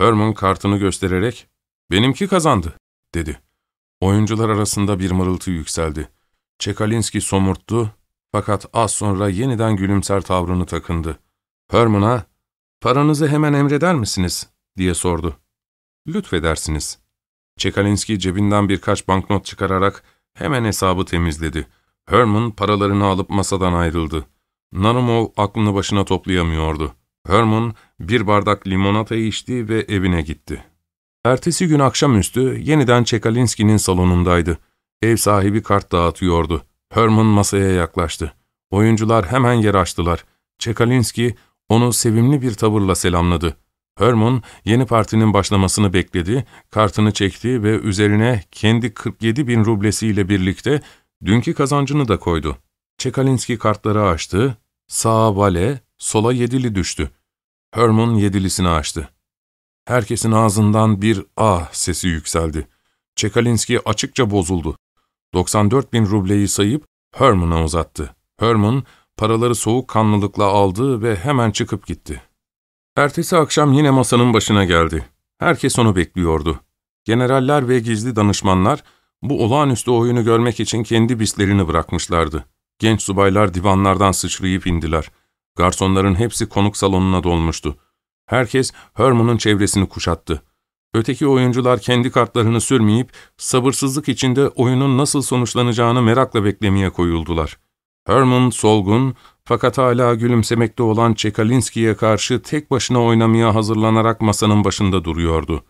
[SPEAKER 1] Hermann kartını göstererek, ''Benimki kazandı.'' dedi. Oyuncular arasında bir mırıltı yükseldi. Çekalinski somurttu fakat az sonra yeniden gülümser tavrını takındı. Hermann'a, ''Paranızı hemen emreder misiniz?'' diye sordu. ''Lütfedersiniz.'' Çekalinski cebinden birkaç banknot çıkararak hemen hesabı temizledi. Hermann paralarını alıp masadan ayrıldı. Narumov aklını başına toplayamıyordu. Hermann bir bardak limonata içti ve evine gitti. Ertesi gün akşamüstü yeniden Çekalinski'nin salonundaydı. Ev sahibi kart dağıtıyordu. Hermann masaya yaklaştı. Oyuncular hemen yer açtılar. Çekalinski onu sevimli bir tavırla selamladı. Hermann yeni partinin başlamasını bekledi, kartını çekti ve üzerine kendi kırk yedi bin rublesiyle birlikte dünkü kazancını da koydu. Çekalinski kartları açtı, sağa vale, sola yedili düştü. Hermann yedilisini açtı. Herkesin ağzından bir ah sesi yükseldi. Çekalinski açıkça bozuldu. doksan dört bin rubleyi sayıp Hermann'a uzattı. Hermann paraları soğukkanlılıkla aldı ve hemen çıkıp gitti. Ertesi akşam yine masanın başına geldi. Herkes onu bekliyordu. Generaller ve gizli danışmanlar bu olağanüstü oyunu görmek için kendi bislerini bırakmışlardı. Genç subaylar divanlardan sıçrayıp indiler. Garsonların hepsi konuk salonuna dolmuştu. Herkes Hermann'ın çevresini kuşattı. Öteki oyuncular kendi kartlarını sürmeyip sabırsızlık içinde oyunun nasıl sonuçlanacağını merakla beklemeye koyuldular. Hermann solgun fakat hala gülümsemekte olan Çekalinski'ye karşı tek başına oynamaya hazırlanarak masanın başında duruyordu.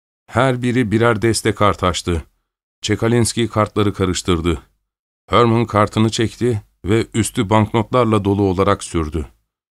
[SPEAKER 1] Her biri birer deste kart açtı. Çekalinski kartları karıştırdı. Hermann kartını çekti ve üstü banknotlarla dolu olarak sürdü.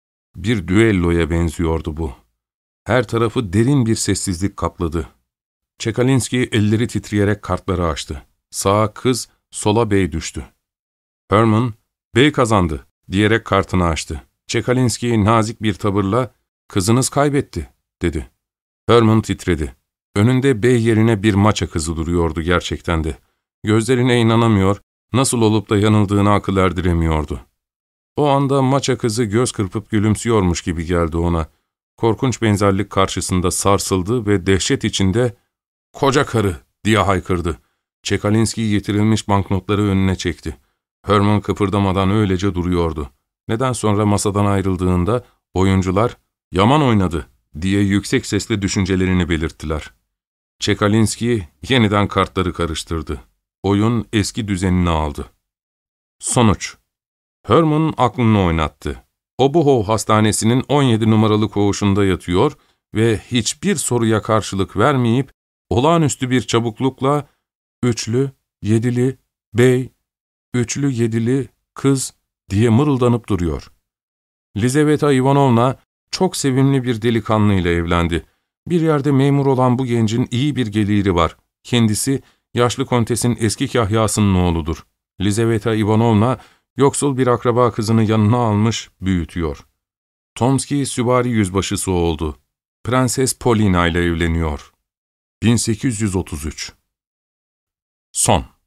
[SPEAKER 1] Bir düelloya benziyordu bu. Her tarafı derin bir sessizlik kapladı. Çekalinski elleri titreyerek kartları açtı. Sağa kız, sola bey düştü. Hermann, ''Bey kazandı.'' diyerek kartını açtı. Çekalinski nazik bir tavırla, ''Kızınız kaybetti.'' dedi. Hermann titredi. Önünde bey yerine bir maça kızı duruyordu gerçekten de. Gözlerine inanamıyor, nasıl olup da yanıldığını akıl erdiremiyordu. O anda maça kızı göz kırpıp gülümsüyormuş gibi geldi ona. Korkunç benzerlik karşısında sarsıldı ve dehşet içinde ''Koca karı!'' diye haykırdı. Çekalinski getirilmiş banknotları önüne çekti. Hermann kıpırdamadan öylece duruyordu. Neden sonra masadan ayrıldığında oyuncular ''Yaman oynadı.'' diye yüksek sesle düşüncelerini belirttiler. Çekalinski yeniden kartları karıştırdı. Oyun eski düzenini aldı. Sonuç: Hermann aklını oynattı. Obuhov Hastanesi'nin on yedi numaralı koğuşunda yatıyor ve hiçbir soruya karşılık vermeyip olağanüstü bir çabuklukla ''Üçlü, yedili, bey, üçlü, yedili, kız'' diye mırıldanıp duruyor. Lizaveta Ivanovna çok sevimli bir delikanlıyla evlendi. Bir yerde memur olan bu gencin iyi bir geliri var. Kendisi yaşlı kontesin eski kahyasının oğludur. Lizaveta Ivanovna yoksul bir akraba kızını yanına almış, büyütüyor. Tomski süvari yüzbaşısı oldu. Prenses Polina ile evleniyor. bin sekiz yüz otuz üç. Son.